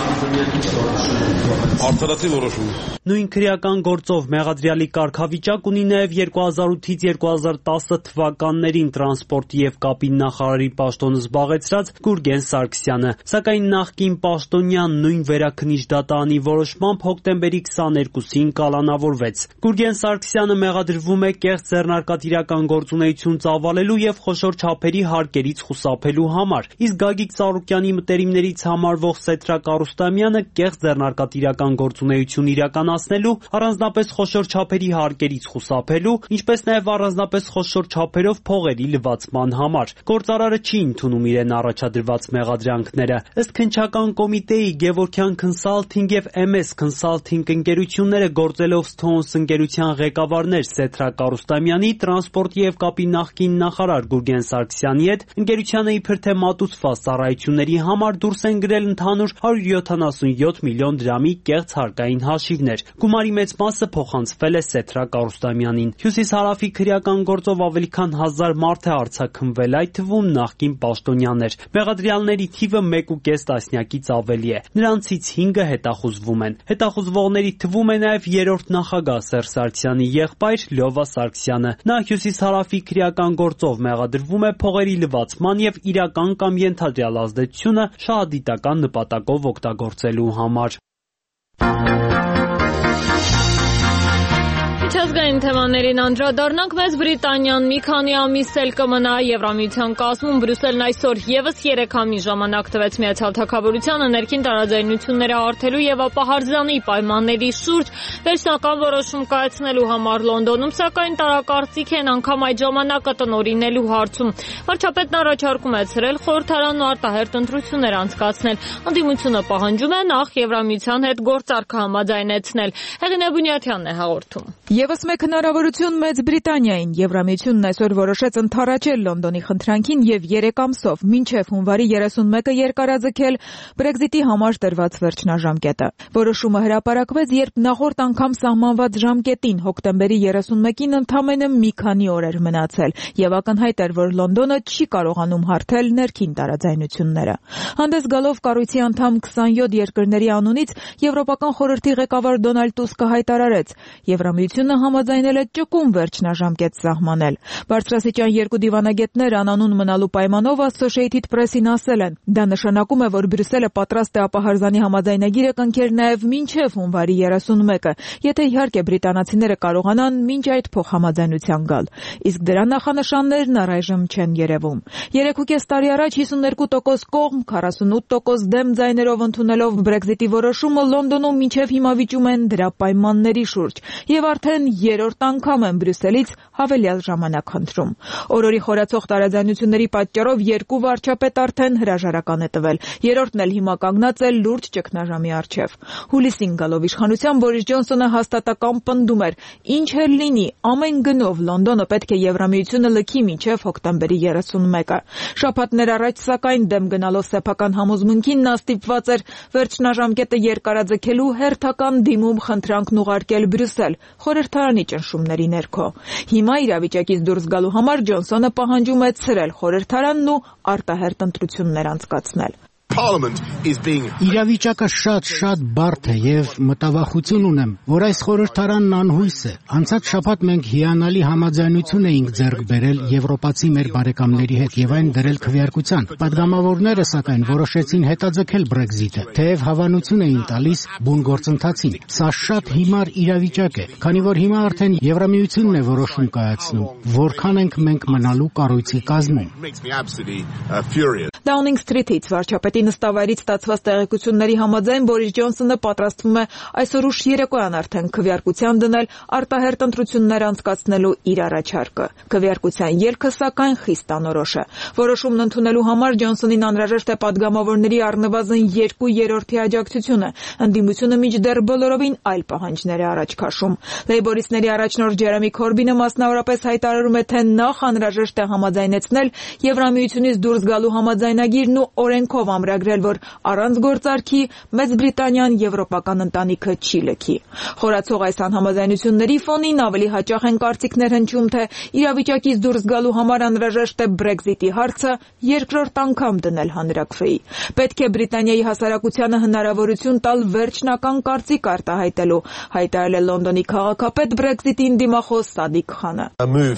Արդարացի որոշում։ Նույն քրեական գործով մեղադրյալի կարգավիճակ ունի նաև 2008-ից 2010 թվականներին տրանսպորտի եւ կապի նախարարի պաշտոնը զբաղեցրած Գուրգեն Սարգսյանը, սակայն նախկին պաշտոնյան նույն վերաքննիչ դատարանի որոշմամբ հոկտեմբերի 22-ին կալանավորվեց։ Գուրգեն Սարգսյանը մեղադրվում է կեղծ ձեռնարկատիրական գործունեություն ծավալելու եւ խոշոր չափերի հարկերից խուսափելու համար, իսկ Գագիկ Ծառուկյանի մտերիմներից համարվող Սեդրակ Արուստամյանը կեղծ ձեռնարկատիրական գործունեություն իրականացնելու, առանձնապես խոշոր չափերի հարկերից խուսափելու, ինչպես նաև առանձնապես խոշոր չափերով փողերի լվացման համար։ Գործարարը չի ընդունում իրեն առաջադրված մեղադրանքները։ Ըստ քննչական կոմիտեի Գևորգյան Consulting եւ MS Consulting ընկերությունները գործելով Stones ընկերության ղեկավարներ Սեդրակ Արուստամյանի, տրանսպորտի եւ կապի նախկին նախարար Գուրգեն Սարգսյանի հետ ընկերությանը իբր թե մատուցված ծառայությունների համար դուրս են գրել ընդհանուր 177 միլիոն դրամի կեղծ հարկային հաշիվներ։ Գումարի մեծ մասը փոխանցվել է Սեդրակ Արուստամյանին։ Հյուսիսարավի քրեական գործով ավելի քան 1000 մարդ է արձաքնվել, այդ թվում նախկին պաշտոնյաներ։ Մեղադրյալների թիվը 1.5 տասնյակից ավելի է։ Նրանցից 5-ը հետախուզվում են։ Հետախուզվողների թվում է նաև երրորդ նախագահ Սերժ Սարգսյանի եղբայր Լյովա Սարգսյանը։ Նա Հյուսիսարավի քրեական գործով մեղադրվում է փողերի լվացման եւ իրական կամ ենթադրյալ ազդեցությունը շահադիտական նպատակով օգտագործելու համար։ Միջազգային թեմաներին անդրադառնանք, Մեծ Բրիտանիան մի քանի ամիս էլ կմնա Եվրամիության կազմում։ Բրյուսելն այսօր եւս 3 ամիս ժամանակ տվեց Միացյալ Թագավորությանը ներքին տարաձայնությունները արդելու եւ ապահարզանի պայմանների շուրջ վերջնական որոշում կայացնելու համար Լոնդոնում, սակայն տարակարծիք են անգամ այդ ժամանակը տնօրինելու հարցում։ Վարչապետն առաջարկում է ցրել խորհրդարանն ու արտահերթ ընտրություններ անցկացնել։ Ընդդիմությունը պահանջում է նախ Եվրամիության հետ գործարքը համաձայնեցնել։ Հեղինե Բունյաթյանն է հաղորդում։ Եվս 41 հնարավորություն Մեծ Բրիտանիային։ Եվրամիությունն այսօր որոշեց ընդառաջել Լոնդոնի խնդրանքին եւ 3 ամսով մինչեւ հունվարի 31-ը երկարաձգել Brexit-ի համար տրված վերջնաժամկետը։ Որոշումը հրապարակվեց, երբ նախորդ անգամ սահմանված ժամկետին հոկտեմբերի 31-ին ընդամենը մի քանի օր էր մնացել եւ ակնհայտ էր, որ Լոնդոնը չի կարողանում հարթել ներքին տարաձայնությունները։ Հանդես գալով կառույցի անդամ 27 երկրների անունից Եվրոպական խորհրդի ղեկավար Դոնալդ Տուսկը հայտարարեց. Եվրամիությունը համաձայնել է ճկուն վերջնաժամկետ սահմանել։ Բարձրաստիճան երկու դիվանագետներ անանուն մնալու պայմանով Associated Press-ին ասել են. դա նշանակում է, որ Բրյուսելը պատրաստ է ապահարզանի համաձայնագիրը կնքեր նաև մինչև հունվարի 31-ը, եթե իհարկե բրիտանացիները կարողանան մինչ այդ փոխհամաձայնության գալ։ Իսկ դրա նախանշաններն առայժմ չեն երևում։ 3.5 տարի առաջ 52% կողմ, 48% դեմ ձայներով ընդունելով Brexit-ի որոշումը Լոնդոնում մինչև հիմա վիճում են դրա պայմանների շուրջ եւ արդեն երրորդ անգամ են Բրյուսելից հավելյալ ժամանակ խնդրում։ Օրորի խորացող տարաձայնությունների պատճառով երկու վարչապետ արդեն հրաժարական է տվել։ Երրորդն էլ հիմա կանգնած է լուրջ ճգնաժամի առջև։ Հուլիսին գալով իշխանության Բորիս Ջոնսոնը հաստատակամ պնդում էր. ինչ էլ լինի, ամեն գնով Լոնդոնը պետք է Եվրամիությունը լքի մինչև հոկտեմբերի 31-ը։ Շաբաթներ առաջ սակայն դեմ գնալով սեփական համոզմունքին նա ստիպված էր վերջնաժամկետը երկարաձգելու հերթական դիմում խնդրանքն ուղարկել Բրյուսել խորհրդարանի ճնշումների ներքո։ Հիմա իրավիճակից դուրս գալու համար Ջոնսոնը պահանջում է ցրել խորհրդարանն ու արտահերթ ընտրություններ անցկացնել։ Իրավիճակը շատ բարդ է եւ մտավախություն ունեմ, որ այս խորհրդարանն անհույս է։ Անցած շաբաթ մենք հիանալի համաձայնություն էինք ձեռք բերել եվրոպացի մեր բարեկամների հետ եւ այն դրել քվեարկության։ Պատգամավորները սակայն որոշեցին հետաձգել Brexit-ը, թեև հավանություն էին տալիս բուն գործընթացին։ Սա շատ հիմար իրավիճակ է, քանի որ հիմա արդեն Եվրամիությունն է որոշում կայացնում, որքան ենք մենք մնալու կառույցի կազմում։ Downing Street-ից վարչապետի նստավայրից ստացված տեղեկությունների համաձայն Բորիս Ջոնսոնը պատրաստվում է այսօր ուշ երեկոյան արդեն քվեարկության դնել արտահերթ ընտրություններ անցկացնելու իր առաջարկը։ Քվեարկության ելքը սակայն խիստ անորոշ է։ Որոշումն ընդունելու համար Ջոնսոնին անհրաժեշտ է պատգամավորների առնվազն 2/3 աջակցությունը։ Ընդդիմությունը մինչդեռ բոլորովին այլ պահանջներ է առաջ քաշում։ Լեյբորիստների առաջնորդ Ջերեմի Քորբինը մասնավորապես հայտարարում է, թե նախ անհրաժեշտ է համաձայնեցնել Եվրամիությունից դուրս գալու համաձայնագիրն ու օրենքով ամրագրել, որ առանց գործարքի Մեծ Բրիտանիան եվրոպական ընտանիքը չի լքի։ Խորացող այս անհամաձայնությունների ֆոնին ավելի հաճախ են կարծիքներ հնչում, թե իրավիճակից դուրս գալու համար անհրաժեշտ է Brexit-ի հարցը երկրորդ անգամ դնել հանրաքվեի։ Պետք է Բրիտանիայի հասարակությանը հնարավորություն տալ վերջնական կարծիք արտահայտելու, հայտարարել է Լոնդոնի քաղաքապետ Brexit-ին դիմախոս Սադիկ Խանը։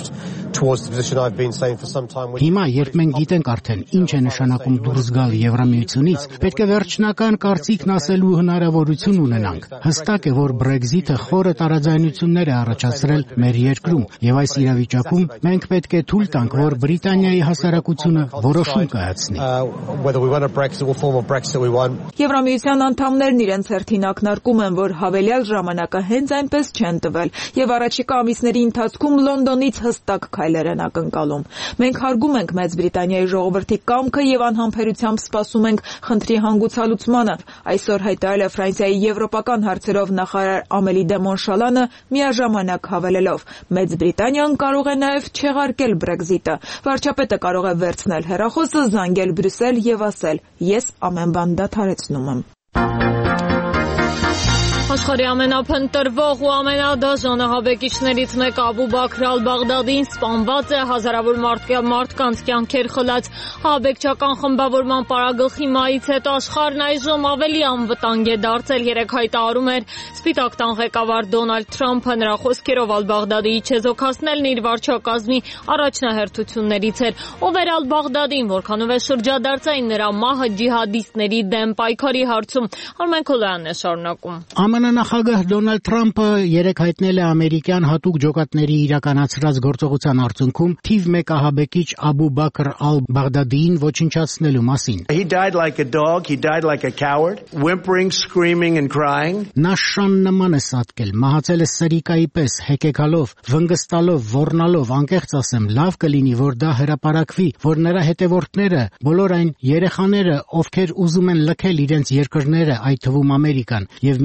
Հիմա, երբ մենք գիտենք արդեն ինչ է նշանակում դուրս գալ Եվրամիությունից, պետք է վերջնական կարծիքն ասելու հնարավորություն ունենանք։ Հստակ է, որ Brexit-ը խորը տարաձայնություններ է առաջացրել մեր երկրում, եւ այս իրավիճակում մենք պետք է թույլ տանք, որ Բրիտանիայի հասարակությունը որոշում կայացնի։ Եվրամիության անդամներն իրենց հերթին ակնարկում են, որ հավելյալ ժամանակը հենց այնպես չեն տվել, եւ առաջիկա ամիսների ընթացքում Լոնդոնից հստակ քայլեր են ակնկալում։ Մենք հարգում ենք Մեծ Բրիտանիայի ժողովրդի կամքը եւ անհամբերությամբ սպասում ենք խնդրի հանգուցալուծմանը, այսօր հայտարարել է Ֆրանսիայի եվրոպական հարցերով նախարար Ամելի դե Մոնշալանը միաժամանակ հավելելով. Մեծ Բրիտանիան կարող է նաև չեղարկել Brexit-ը։ Վարչապետը կարող է վերցնել հեռախոսը, զանգել Բրյուսել եւ ասել. ես ամեն բան դադարեցնում եմ։ Աշխարհի ամենափնտրվող ու ամենադաժան ահաբեկիչներից մեկը Աբու Բաքր Ալ-Բաղդադին սպանված է, հազարավոր մարդկանց կյանքեր խլած ահաբեկչական խմբավորման պարագլխի մայից հետո աշխարհն այժմ ավելի անվտանգ է դարձել, երեք հայտարարում էր Սպիտակ տան ղեկավար Դոնալդ Թրամփը, նրա խոսքերով Ալ-Բաղդադի չեզոքացնելն իր վարչակազմի առաջնահերթություններից էր։ Ով էր Ալ-Բաղդադին, որքանով է շրջադարձային նրա մահը ջիհադիստների դեմ պայքարի հարցում։ Արմեն Քոլոյանն է շարունակում։ Նախագահ Դոնալդ Թրամփը երեկ հայտնել է ամերիկյան հատուկ ջոկատների իրականացրած գործողության արդյունքում թիվ 1 ահաբեկիչ Աբու Բաքր Ալ-Բաղդադիին ոչնչացնելու մասին։ Նա շան նման է սատկել, մահացել է սրիկայի պես, հեկեկալով, վնգստալով, ոռնալով, անկեղծ ասեմ, լավ կլինի, որ դա հրապարակվի, որ նրա հետևորդները, բոլոր այն երեխաները, ովքեր ուզում են լքել իրենց երկրները, այդ թվում Ամերիկան, եւ միանալ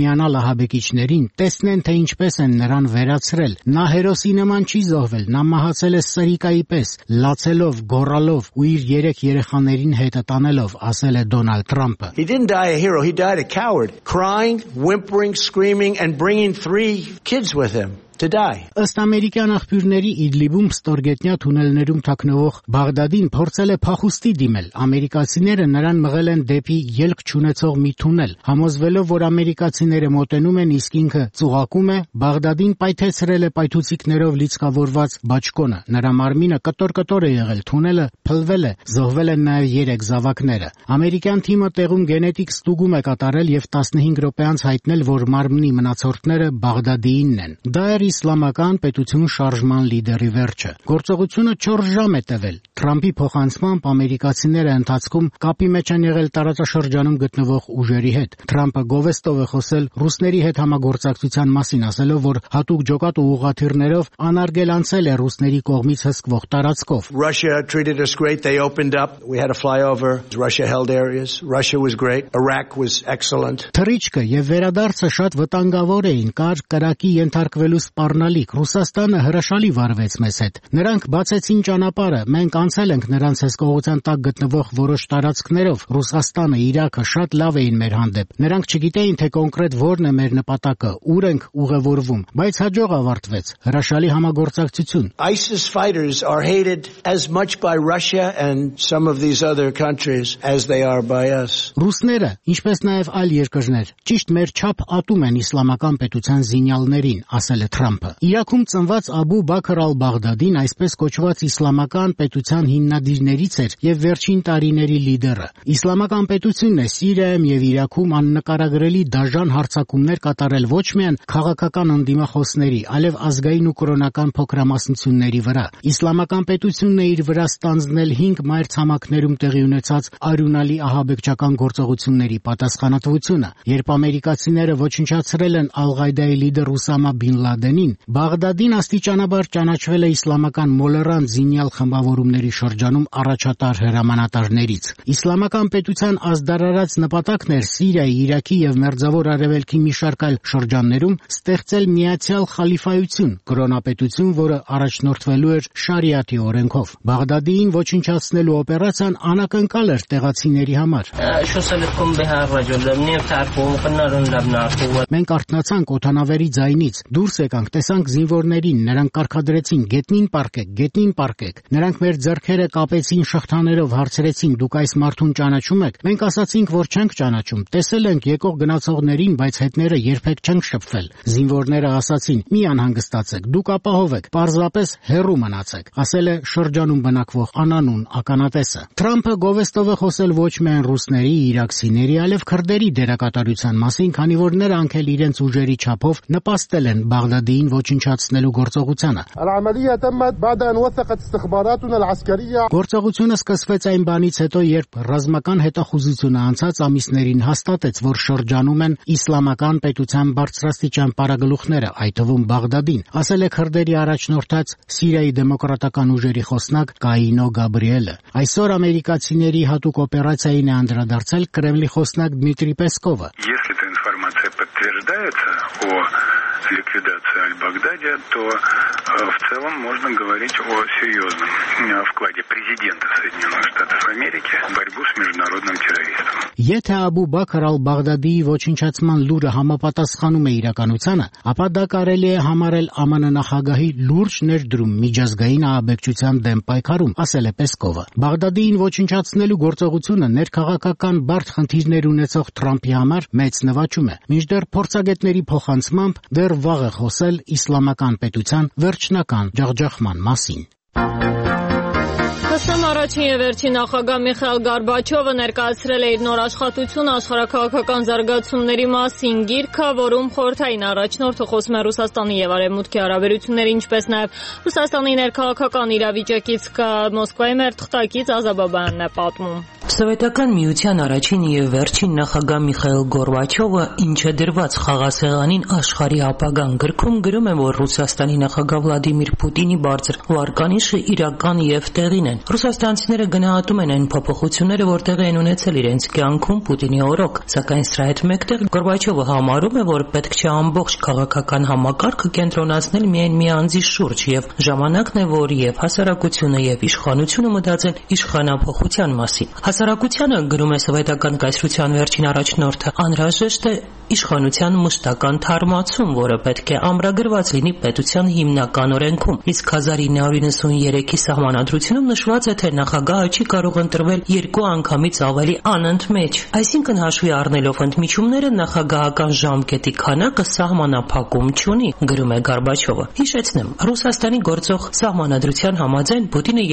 ահաբեկիչներին, տեսնեն, թե ինչպես են նրան վերացրել։ Նա հերոսի նման չի զոհվել, նա մահացել է սրիկայի պես, լացելով, գոռալով ու իր 3 երեխաներին հետը տանելով, ասել է Դոնալդ Թրամփը։ He didn't die a hero, he died a coward, crying, whimpering, screaming and bringing 3 kids with him. To die. Ըստ ամերիկյան աղբյուրների Իդլիբում ստորգետնյա թունելներում թաքնվող Բաղդադին փորձել է փախուստի դիմել։ Ամերիկացիները նրան մղել են դեպի ելք չունեցող մի թունել, համոզվելով, որ ամերիկացիները մոտենում են, իսկ ինքը ծուղակում է, Բաղդադին պայթեցրել է պայթուցիկներով լիցքավորված բաճկոնը։ Նրա մարմինը կտոր-կտոր է եղել, թունելը փլվել է, զոհվել են նաև 3 զավակները։ Ամերիկյան թիմը տեղում գենետիկ ստուգում է կատարել եւ 15 րոպե անց հայտնել, որ մարմնի մնացորդները Բաղդադիինն են։ Դա Իսլամական պետություն շարժման լիդերի վերջը։ Գործողությունը 4 ժամ է տևել։ Թրամփի փոխանցմամբ ամերիկացիները ընթացքում կապի մեջ են եղել տարածաշրջանում գտնվող ուժերի հետ։ Թրամփը գովեստով է խոսել ռուսների հետ համագործակցության մասին, ասելով, որ հատուկ ջոկատ ու ուղղաթիռներով անարգելանցել է ռուսների կողմից հսկվող տարածքով։ Russia treated us great. They opened up. We had a flyover. Russia held areas. Russia was great. Iraq was excellent. Թռիչքը եւ վերադարձը շատ վտանգավոր էին, կար կրակի ենթարկվելու սպառնալիք։ Ռուսաստանը հրաշալի վարվեց մեզ հետ։ Նրանք բացեցին ճանապարհը, մենք անցել ենք նրանց հսկողության տակ գտնվող որոշ տարածքներով։ Ռուսաստանը, Իրաքը շատ լավ էին մեր հանդեպ։ Նրանք չգիտեին, թե կոնկրետ որն է մեր նպատակը, ուր ենք ուղևորվում, բայց հաջող ավարտվեց։ Հրաշալի համագործակցություն։ ISIS fighters are hated as much by Russia and some of these other countries as they are by us. Ռուսները, ինչպես նաև այլ երկրներ, ճիշտ մեր չափ ատում են իսլամական պետության զինյալներին, ասել է Թրամփը։ Իրաքում ծնված Աբու Բաքր ալ-Բաղդադին այսպես կոչված իսլամական պետության հիմնադիրներից էր եւ վերջին տարիների լիդերը։ Իսլամական պետությունն է Սիրիայում եւ Իրաքում աննկարագրելի դաժան հարձակումներ կատարել ոչ միայն քաղաքական ընդդիմախոսների, այլև ազգային ու կրոնական փոքրամասնությունների վրա։ Իսլամական պետությունն է իր վրա ստանձնել 5 մայրցամաքներում տեղի ունեցած արյունալի ահաբեկչական գործողությունների պատասխանատվությունը։ Երբ ամերիկացիները ոչնչացրել են Ալ-Ղաիդայի լիդեր Ուսամա բին Լադենին, Բաղդադին աստիճանաբար ճանաչվել է իսլամական մոլերան զինյալ խմբավորումների շրջանում առաջատար հրամանատարներից։ Իսլամական պետության ազդարարած նպատակն էր Սիրիայի, Իրաքի եւ Մերձավոր Արևելքի մի շարք այլ շրջաններում ստեղծել միացյալ խալիֆայություն, կրոնապետություն, որը առաջնորդվելու էր շարիաթի օրենքով։ Բաղդադին ոչնչացնելու օպերացիան անակնկալ էր տեղացիների համար։ Մենք արթնացանք օդանավերի ձայնից, դուրս եկանք, տեսանք զինվորներին, նրանք կարգադրեցին գետնին պառկեք։ Նրանք մեր ձեռքերը կապեցին շղթաներով, հարցրեցին՝ դուք այս մարդուն ճանաչում եք։ Մենք ասացինք, որ չենք ճանաչում։ Տեսել ենք եկող գնացողներին, բայց հետները երբեք չենք շփվել։ Զինվորները ասացին՝ մի անհանգստացեք, դուք ապահով եք, պարզապես հեռու մնացեք, ասել է շրջանում բնակվող անանուն ականատեսը։ Թրամփը գովեստով է խոսել ոչ միայն ռուսների, իրաքցիների, այլև քրդերի դերակատարության մասին, քանի որ նրանք էլ իրենց ուժերի չափով նպաստել են Բաղդադին ոչնչացնելու գործողությանը։ Գործողությունը սկսվեց այն բանից հետո, երբ ռազմական հետախուզությունը անցած ամիսներին հաստատեց, որ շրջանում են իսլամական պետության բարձրաստիճան պարագլուխները, այդ թվում Բաղդադին, ասել է քրդերի առաջնորդած Սիրիայի դեմոկրատական ուժերի խոսնակ Կայինո Գաբրիելը։ Այսօր ամերիկացիների հատուկ օպերացիային է անդրադարձել Կրեմլի խոսնակ Դմիտրի Պեսկովը։ Ликвидация Аль-Багдади, то в целом можно говорить о серьезном вкладе президента Соединенных Штатов Америки в борьбу с международным терроризмом. Եթե Աբու Բաքր ալ-Բաղդադիի ոչնչացման լուրը համապատասխանում է իրականությանը, ապա դա կարելի է համարել ԱՄՆ նախագահի լուրջ ներդրում միջազգային ահաբեկչության դեմ պայքարում, ասել է Պեսկովը։ Բաղդադիին ոչնչացնելու գործողությունը ներքաղաքական բարդ խնդիրներ ունեցող Թրամփի համար մեծ նվաճում է։ Մինչդեռ փորձագետների փոխանցմամբ դեռ վաղ է խոսել իսլամական պետության վերջնական ջախջախման մասին։ ՀՀ առաջին եւ վերջին նախագահ Միխայիլ Գորբաչովը ներկայացրել է իր նոր աշխատությունը աշխարհաքաղաքական զարգացումների մասին գիրքը, որում խորհրդային առաջնորդը խոսում է Ռուսաստանի եւ Արևմուտքի հարաբերությունների, ինչպես նաեւ Ռուսաստանի ներքաղաքական իրավիճակից։ Մոսկվայի մեր թղթակից Ազաբաբյանն է պատմում։ Սովետական միության առաջին եւ վերջին նախագահ Միխայիլ Գորբաչովը, ինչը դրված խաղաղասեղանին աշխարհի ապագան գրքում, գրում է, որ Ռուսաստանի նախագահ Վլադիմիր Պուտինի բարձր վարկանիշը իրական եւ տեղին են։ Ռուսաստանցիները գնահատում են այն փոփոխությունները, որ տեղի են ունեցել իրենց կյանքում Պուտինի օրոք, սակայն սրա հետ մեկտեղ Գորբաչովը համարում է, որ պետք չէ ամբողջ քաղաքական համակարգը կենտրոնացնել միայն մի անձի շուրջ եւ ժամանակն է, որ եւ հասարակությունը եւ իշխանությունը մտածեն իշխանափոխության մասին։ Հասարակությանը, գրում է սովետական կայսրության վերջին առաջնորդը, անհրաժեշտ է իշխանության մշտական թարմացում, որը պետք է ամրագրված լինի պետության հիմնական օրենքում, իսկ 1993-ի սահմանադրությունում նշված է, թե նախագահը չի կարող ընտրվել 2 անգամից ավելի անընդմեջ։ Այսինքն հաշվի առնելով ընդմիջումները, նախագահական ժամկետի քանակը սահմանափակում չունի, գրում է Գորբաչովը։ Հիշեցնեմ, Ռուսաստանի գործող սահմանադրության համաձայն Պուտինը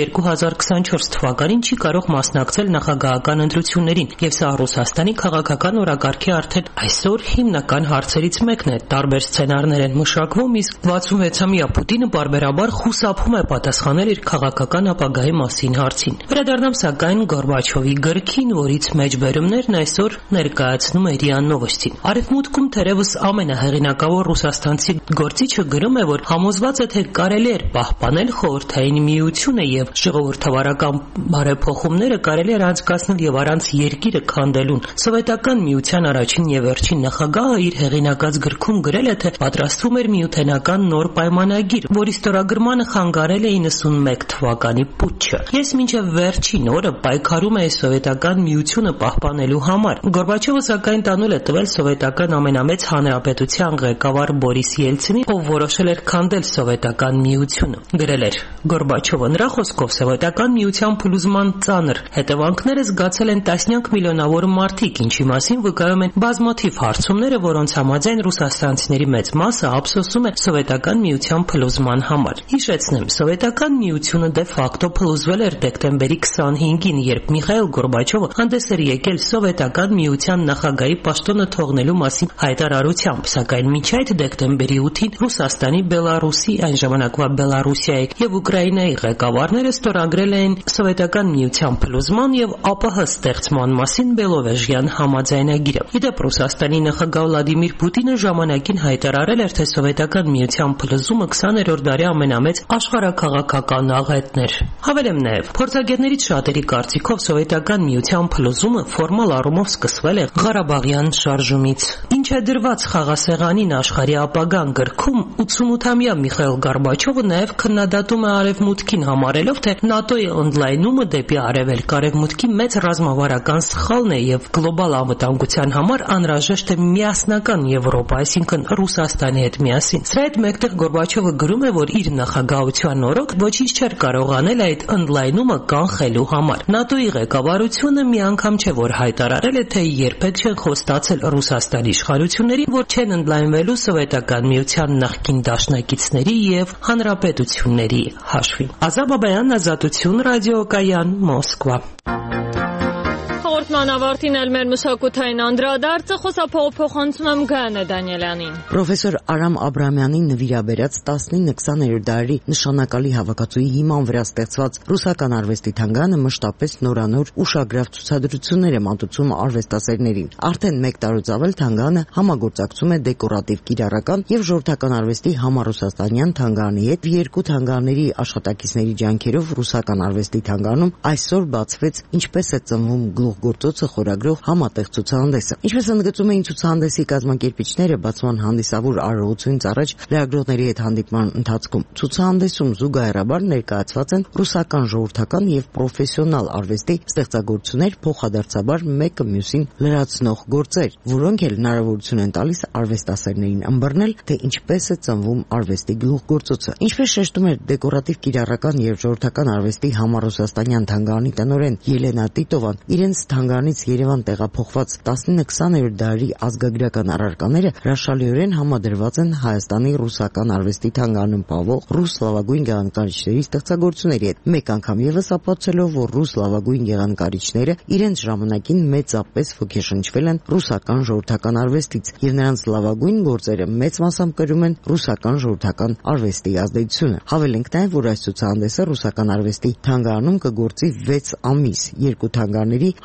2024 թվականին չի կարող մասնակցել նախագահական ընտրություններին, եւ սա Ռուսաստանի քաղաքական օրակարգի արդեն այսօր հիմնական հարցերից մեկն է։ Տարբեր սցենարներ են մշակվում, իսկ 66-ամյա Պուտինը բարբերաբար խուսափում է պատասխանել իր քաղաքական ապագայի մասին հարցին։ Վերադառնամ սակայն Գորբաչովի գրքին, որից մեջբերումներն այսօր ներկայացնում է ՌԻԱ Նովոստին։ Արևմուտքում թերևս ամենահեղինակավոր ռուսաստանցի գործիչը գրում է, որ համոզված է, թե կարելի էր պահպանել խորհրդային միությունը եւ ժողովրդավարական բարեփոխումները կարելի էր անցկացնել եւ առանց երկիրը քանդելուն։ Սովետական միության առաջին եւ վերջին նախագահը իր հեղինակած գրքում գրել է, թե պատրաստվում էր միութենական նոր պայմանագիր, որի ստորագրմանը խանգարել է 91 թվականի պուտչը։ Ես մինչև վերջին օրը պայքարում էի սովետական միությունը պահպանելու համար։ Գորբաչովը սակայն տանուլ է տվել սովետական ամենամեծ հանրապետության ղեկավար Բորիս Ելցինին, ով որոշել էր քանդել սովետական միությունը։ Գրել էր Գորբաչովը. նրա խոսքով սովետական միության փլուզման ծանր հետևանքները զգացել են տասնյակ միլիոնավոր մարդիկ, ինչի մասին վկայում են բազմաթիվ հարցումները, որոնց համաձայն ռուսաստանցիների մեծ մասը ափսոսում է սովետական միության փլուզման համար։ Հիշեցնեմ, սովետական միությունը դե ֆակտո փլուզվել էր դեկտեմբերի 25-ին, երբ Միխայիլ Գորբաչովը հանդես էր եկել սովետական միության նախագահի պաշտոնը թողնելու մասին հայտարարությամբ, սակայն մինչ այդ դեկտեմբերի 8-ին Ռուսաստանի, Բելարուսի, այն ժամանակվա Բելարուսիայի եւ Ուկրաինայի ղեկավարները ստորագրել էին սովետական միության փլուզման եւ ԱՊՀ ստեղծման մասին Բելովեժյան համաձայնագիրը։ Իդեպ Ռուսաստանի նախագահ Վլադիմիր Պուտինը ժամանակին հայտարարել էր, թե սովետական միության փլուզումը 20-րդ դարի ամենամեծ աշխարհաքաղաքական աղետն էր։ Հավելեմ նաև, փորձագետներից շատերի կարծիքով սովետական միության փլուզումը ֆորմալ առումով սկսվել է Ղարաբաղյան շարժումից։ Ինչ է դրված խաղասեղանին աշխարհի ապագան գրքում 88-ամյա Միխայիլ Գորբաչովը նաև քննադատում է Արևմուտքին, համարելով, թե ՆԱՏՕ-ի ընդլայնումը դեպի Արևելք Արևմուտքի մեծ ռազմավարական սխալն է եւ գլոբալ անվտանգության համար անհրաժեշտ է միասնական Եվրոպա, այսինքն Ռուսաստանի հետ միասին։ Սրա հետ մեկտեղ Գորբաչովը գրում է, որ իր նախագահության օրոք ոչինչ չէր կարող անել այդ ընդլայնումը կանխելու համար։ ՆԱՏՕ-ի ղեկավարությունը մի անգամ չէ որ հայտարարել է, թե երբեք չեն խոստացել Ռուսաստանի իշխանություններին, որ չեն ընդլայնվելու սովետական միության նախկին դաշնակիցների եւ հանրապետությունների հաշվին։ Ազատ Բաբայան, Ազատություն, ռադիոկայան, Մոսկվա։ Հաղորդման ավարտին էլ մեր մշակութային անդրադարձը խոսափողոցում եմ Գայանե Դանիելյանին։ Պրոֆեսոր Արամ Աբրամյանի նվիրաբերած 19-20-րդ դարի նշանակալի հավաքածուի հիման վրա ստեղծված ռուսական արվեստի թանգարանը մշտապես նորանոր ուշագրավ ցուցադրություններ է մատուցում արվեստասերներին։ Արդեն 1 տարուց ավել թանգարանը համագործակցում է դեկորատիվ կիրառական եւ ժողովրդական արվեստի համառուսաստանյան թանգարանի հետ։ Երկու թանգարանների աշխատակիցների ջանքերով ռուսական արվեստի թանգարանում այսօր բացվեց «Ինչպես է ծնվում գլուխգործոցը» խորագրով համատեղ ցուցահանդեսը։ Ինչպես ընդգծում էին ցուցահանդեսի կազմակերպիչները բացման հանդիսավոր արարողությունից առաջ լրագրողների հետ հանդիպման ընթացքում, ցուցահանդեսում զուգահեռաբար ներկայացված են ռուսական ժողովրդական եւ պրոֆեսիոնալ արվեստի ստեղծագործություններ, փոխադարձաբար մեկը մյուսին լրացնող գործեր, որոնք էլ հնարավորություն են տալիս արվեստասերներին ըմբռնել, թե ինչպես է ծնվում արվեստի գլուխգործոցը։ Ինչպես շեշտում էր դեկորատիվ կիրառական եւ ժողովրդական արվեստի համառուսաստանյան թանգարանի տնօրեն Ելենա Տիտովան, իրենց թանգարանից Երևան տեղափոխված 19-20-րդ դարի ազգագրական առարկաները հրաշալիորեն համադրված են Հայաստանի ռուսական արվեստի թանգարանում պահվող ռուս լավագույն գեղանկարիչների ստեղծագործությունների հետ, մեկ անգամ եւս ապացուցելով, որ ռուս լավագույն գեղանկարիչները իրենց ժամանակին մեծապես ոգեշնչվել են ռուսական ժողովրդական արվեստից եւ նրանց լավագույն գործերը մեծ մասամբ կրում են ռուսական ժողովրդական արվեստի ազդեցությունը։ Հավելենք նաեւ, որ այս ցուցահանդեսը ռուսական արվեստի թանգարանում կգործի 6 ամիս, երկու թանգարանների համատեղ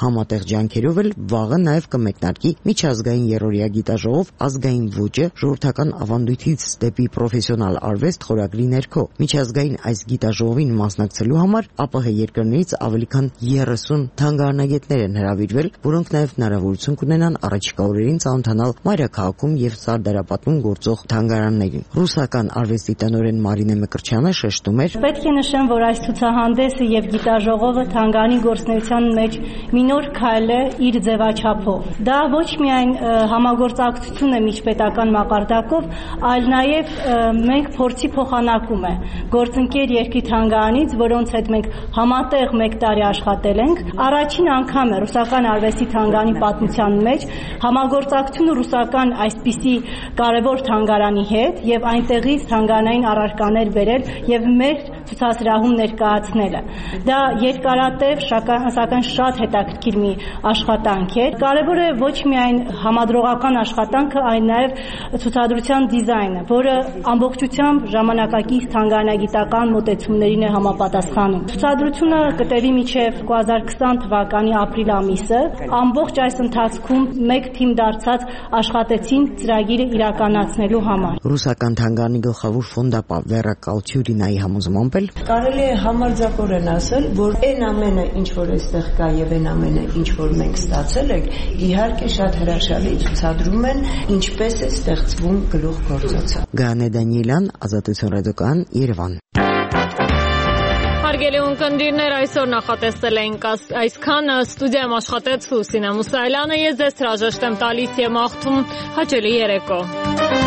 ջանքերով էլ վաղը նաև կմեկնարկի միջազգային երրորդյա գիտաժողով ազգային ոճը ժողովրդական ավանդույթից դեպի պրոֆեսիոնալ արվեստ խորագրի ներքո։ Միջազգային այս գիտաժողովին մասնակցելու համար ԱՊՀ երկրներից ավելի քան 30 թանգարանագետներ են հրավիրվել, որոնք նաև հնարավորություն կունենան առաջիկա օրերին ծանոթանալ մայրաքաղաքում եւ Սարդարապատում գործող թանգարաններին։ Ռուսական արվեստի տնօրեն Մարինե Մկրտչյանը շեշտում էր. Պետք է նշեմ, որ այս ցուցահանդեսը եւ գիտաժողովը թանգարանի գործունեության մեջ մի նոր քայլ է իր ձևաչափով։ Դա ոչ միայն համագործակցություն է միջպետական մակարդակով, այլ նաեւ մենք փորձի փոխանակում է գործընկեր երկրի թանգարանից, որոնց հետ մենք համատեղ 1 տարի աշխատել ենք։ Առաջին անգամ է ռուսական արվեստի թանգարանի պատմության մեջ համագործակցությունը ռուսական այսպիսի կարևոր թանգարանի հետ եւ այնտեղից թանգարանային առարկաներ բերել եւ մեր ցուցասրահում ներկայացնելը։ Դա երկարատև, սակայն շատ հետաքրքիր մի աշխատանք է։ Կարևոր է ոչ միայն համադրողական աշխատանքը, այլ նաեւ ցուցադրության դիզայնը, որը ամբողջությամբ ժամանակակից թանգարանագիտական մոտեցումներին է համապատասխանում։ Ցուցադրությունը կտևի մինչև 2020 թվականի ապրիլ ամիսը։ Ամբողջ այս ընթացքում մեկ թիմ դարձած աշխատեցին ծրագիրը իրականացնելու համար։ Ռուսական թանգարանի գլխավոր ֆոնդապա Վերա Կալչյուրինայի համոզմամբ կարելի է համարձակորեն ասել, որ այն ամենը, ինչ որ այստեղ կա եւ այն ամենը, ինչ որ մենք ստացել ենք, իհարկե շատ հրաշալի ցուցադրում են, ինչպես է ստեղծվում գլուխգործոցը։ Գանե Դանիելյան, Ազատություն ռադիոկայան, Երևան։ Հարգելի ունկնդիրներ, այսօր նախատեսել էինք այսքանը, ստուդիայում աշխատեց Լուսինե Մուսայելյանը, ես ձեզ հրաժեշտ եմ տալիս եւ մաղթում հաճելի երեկո։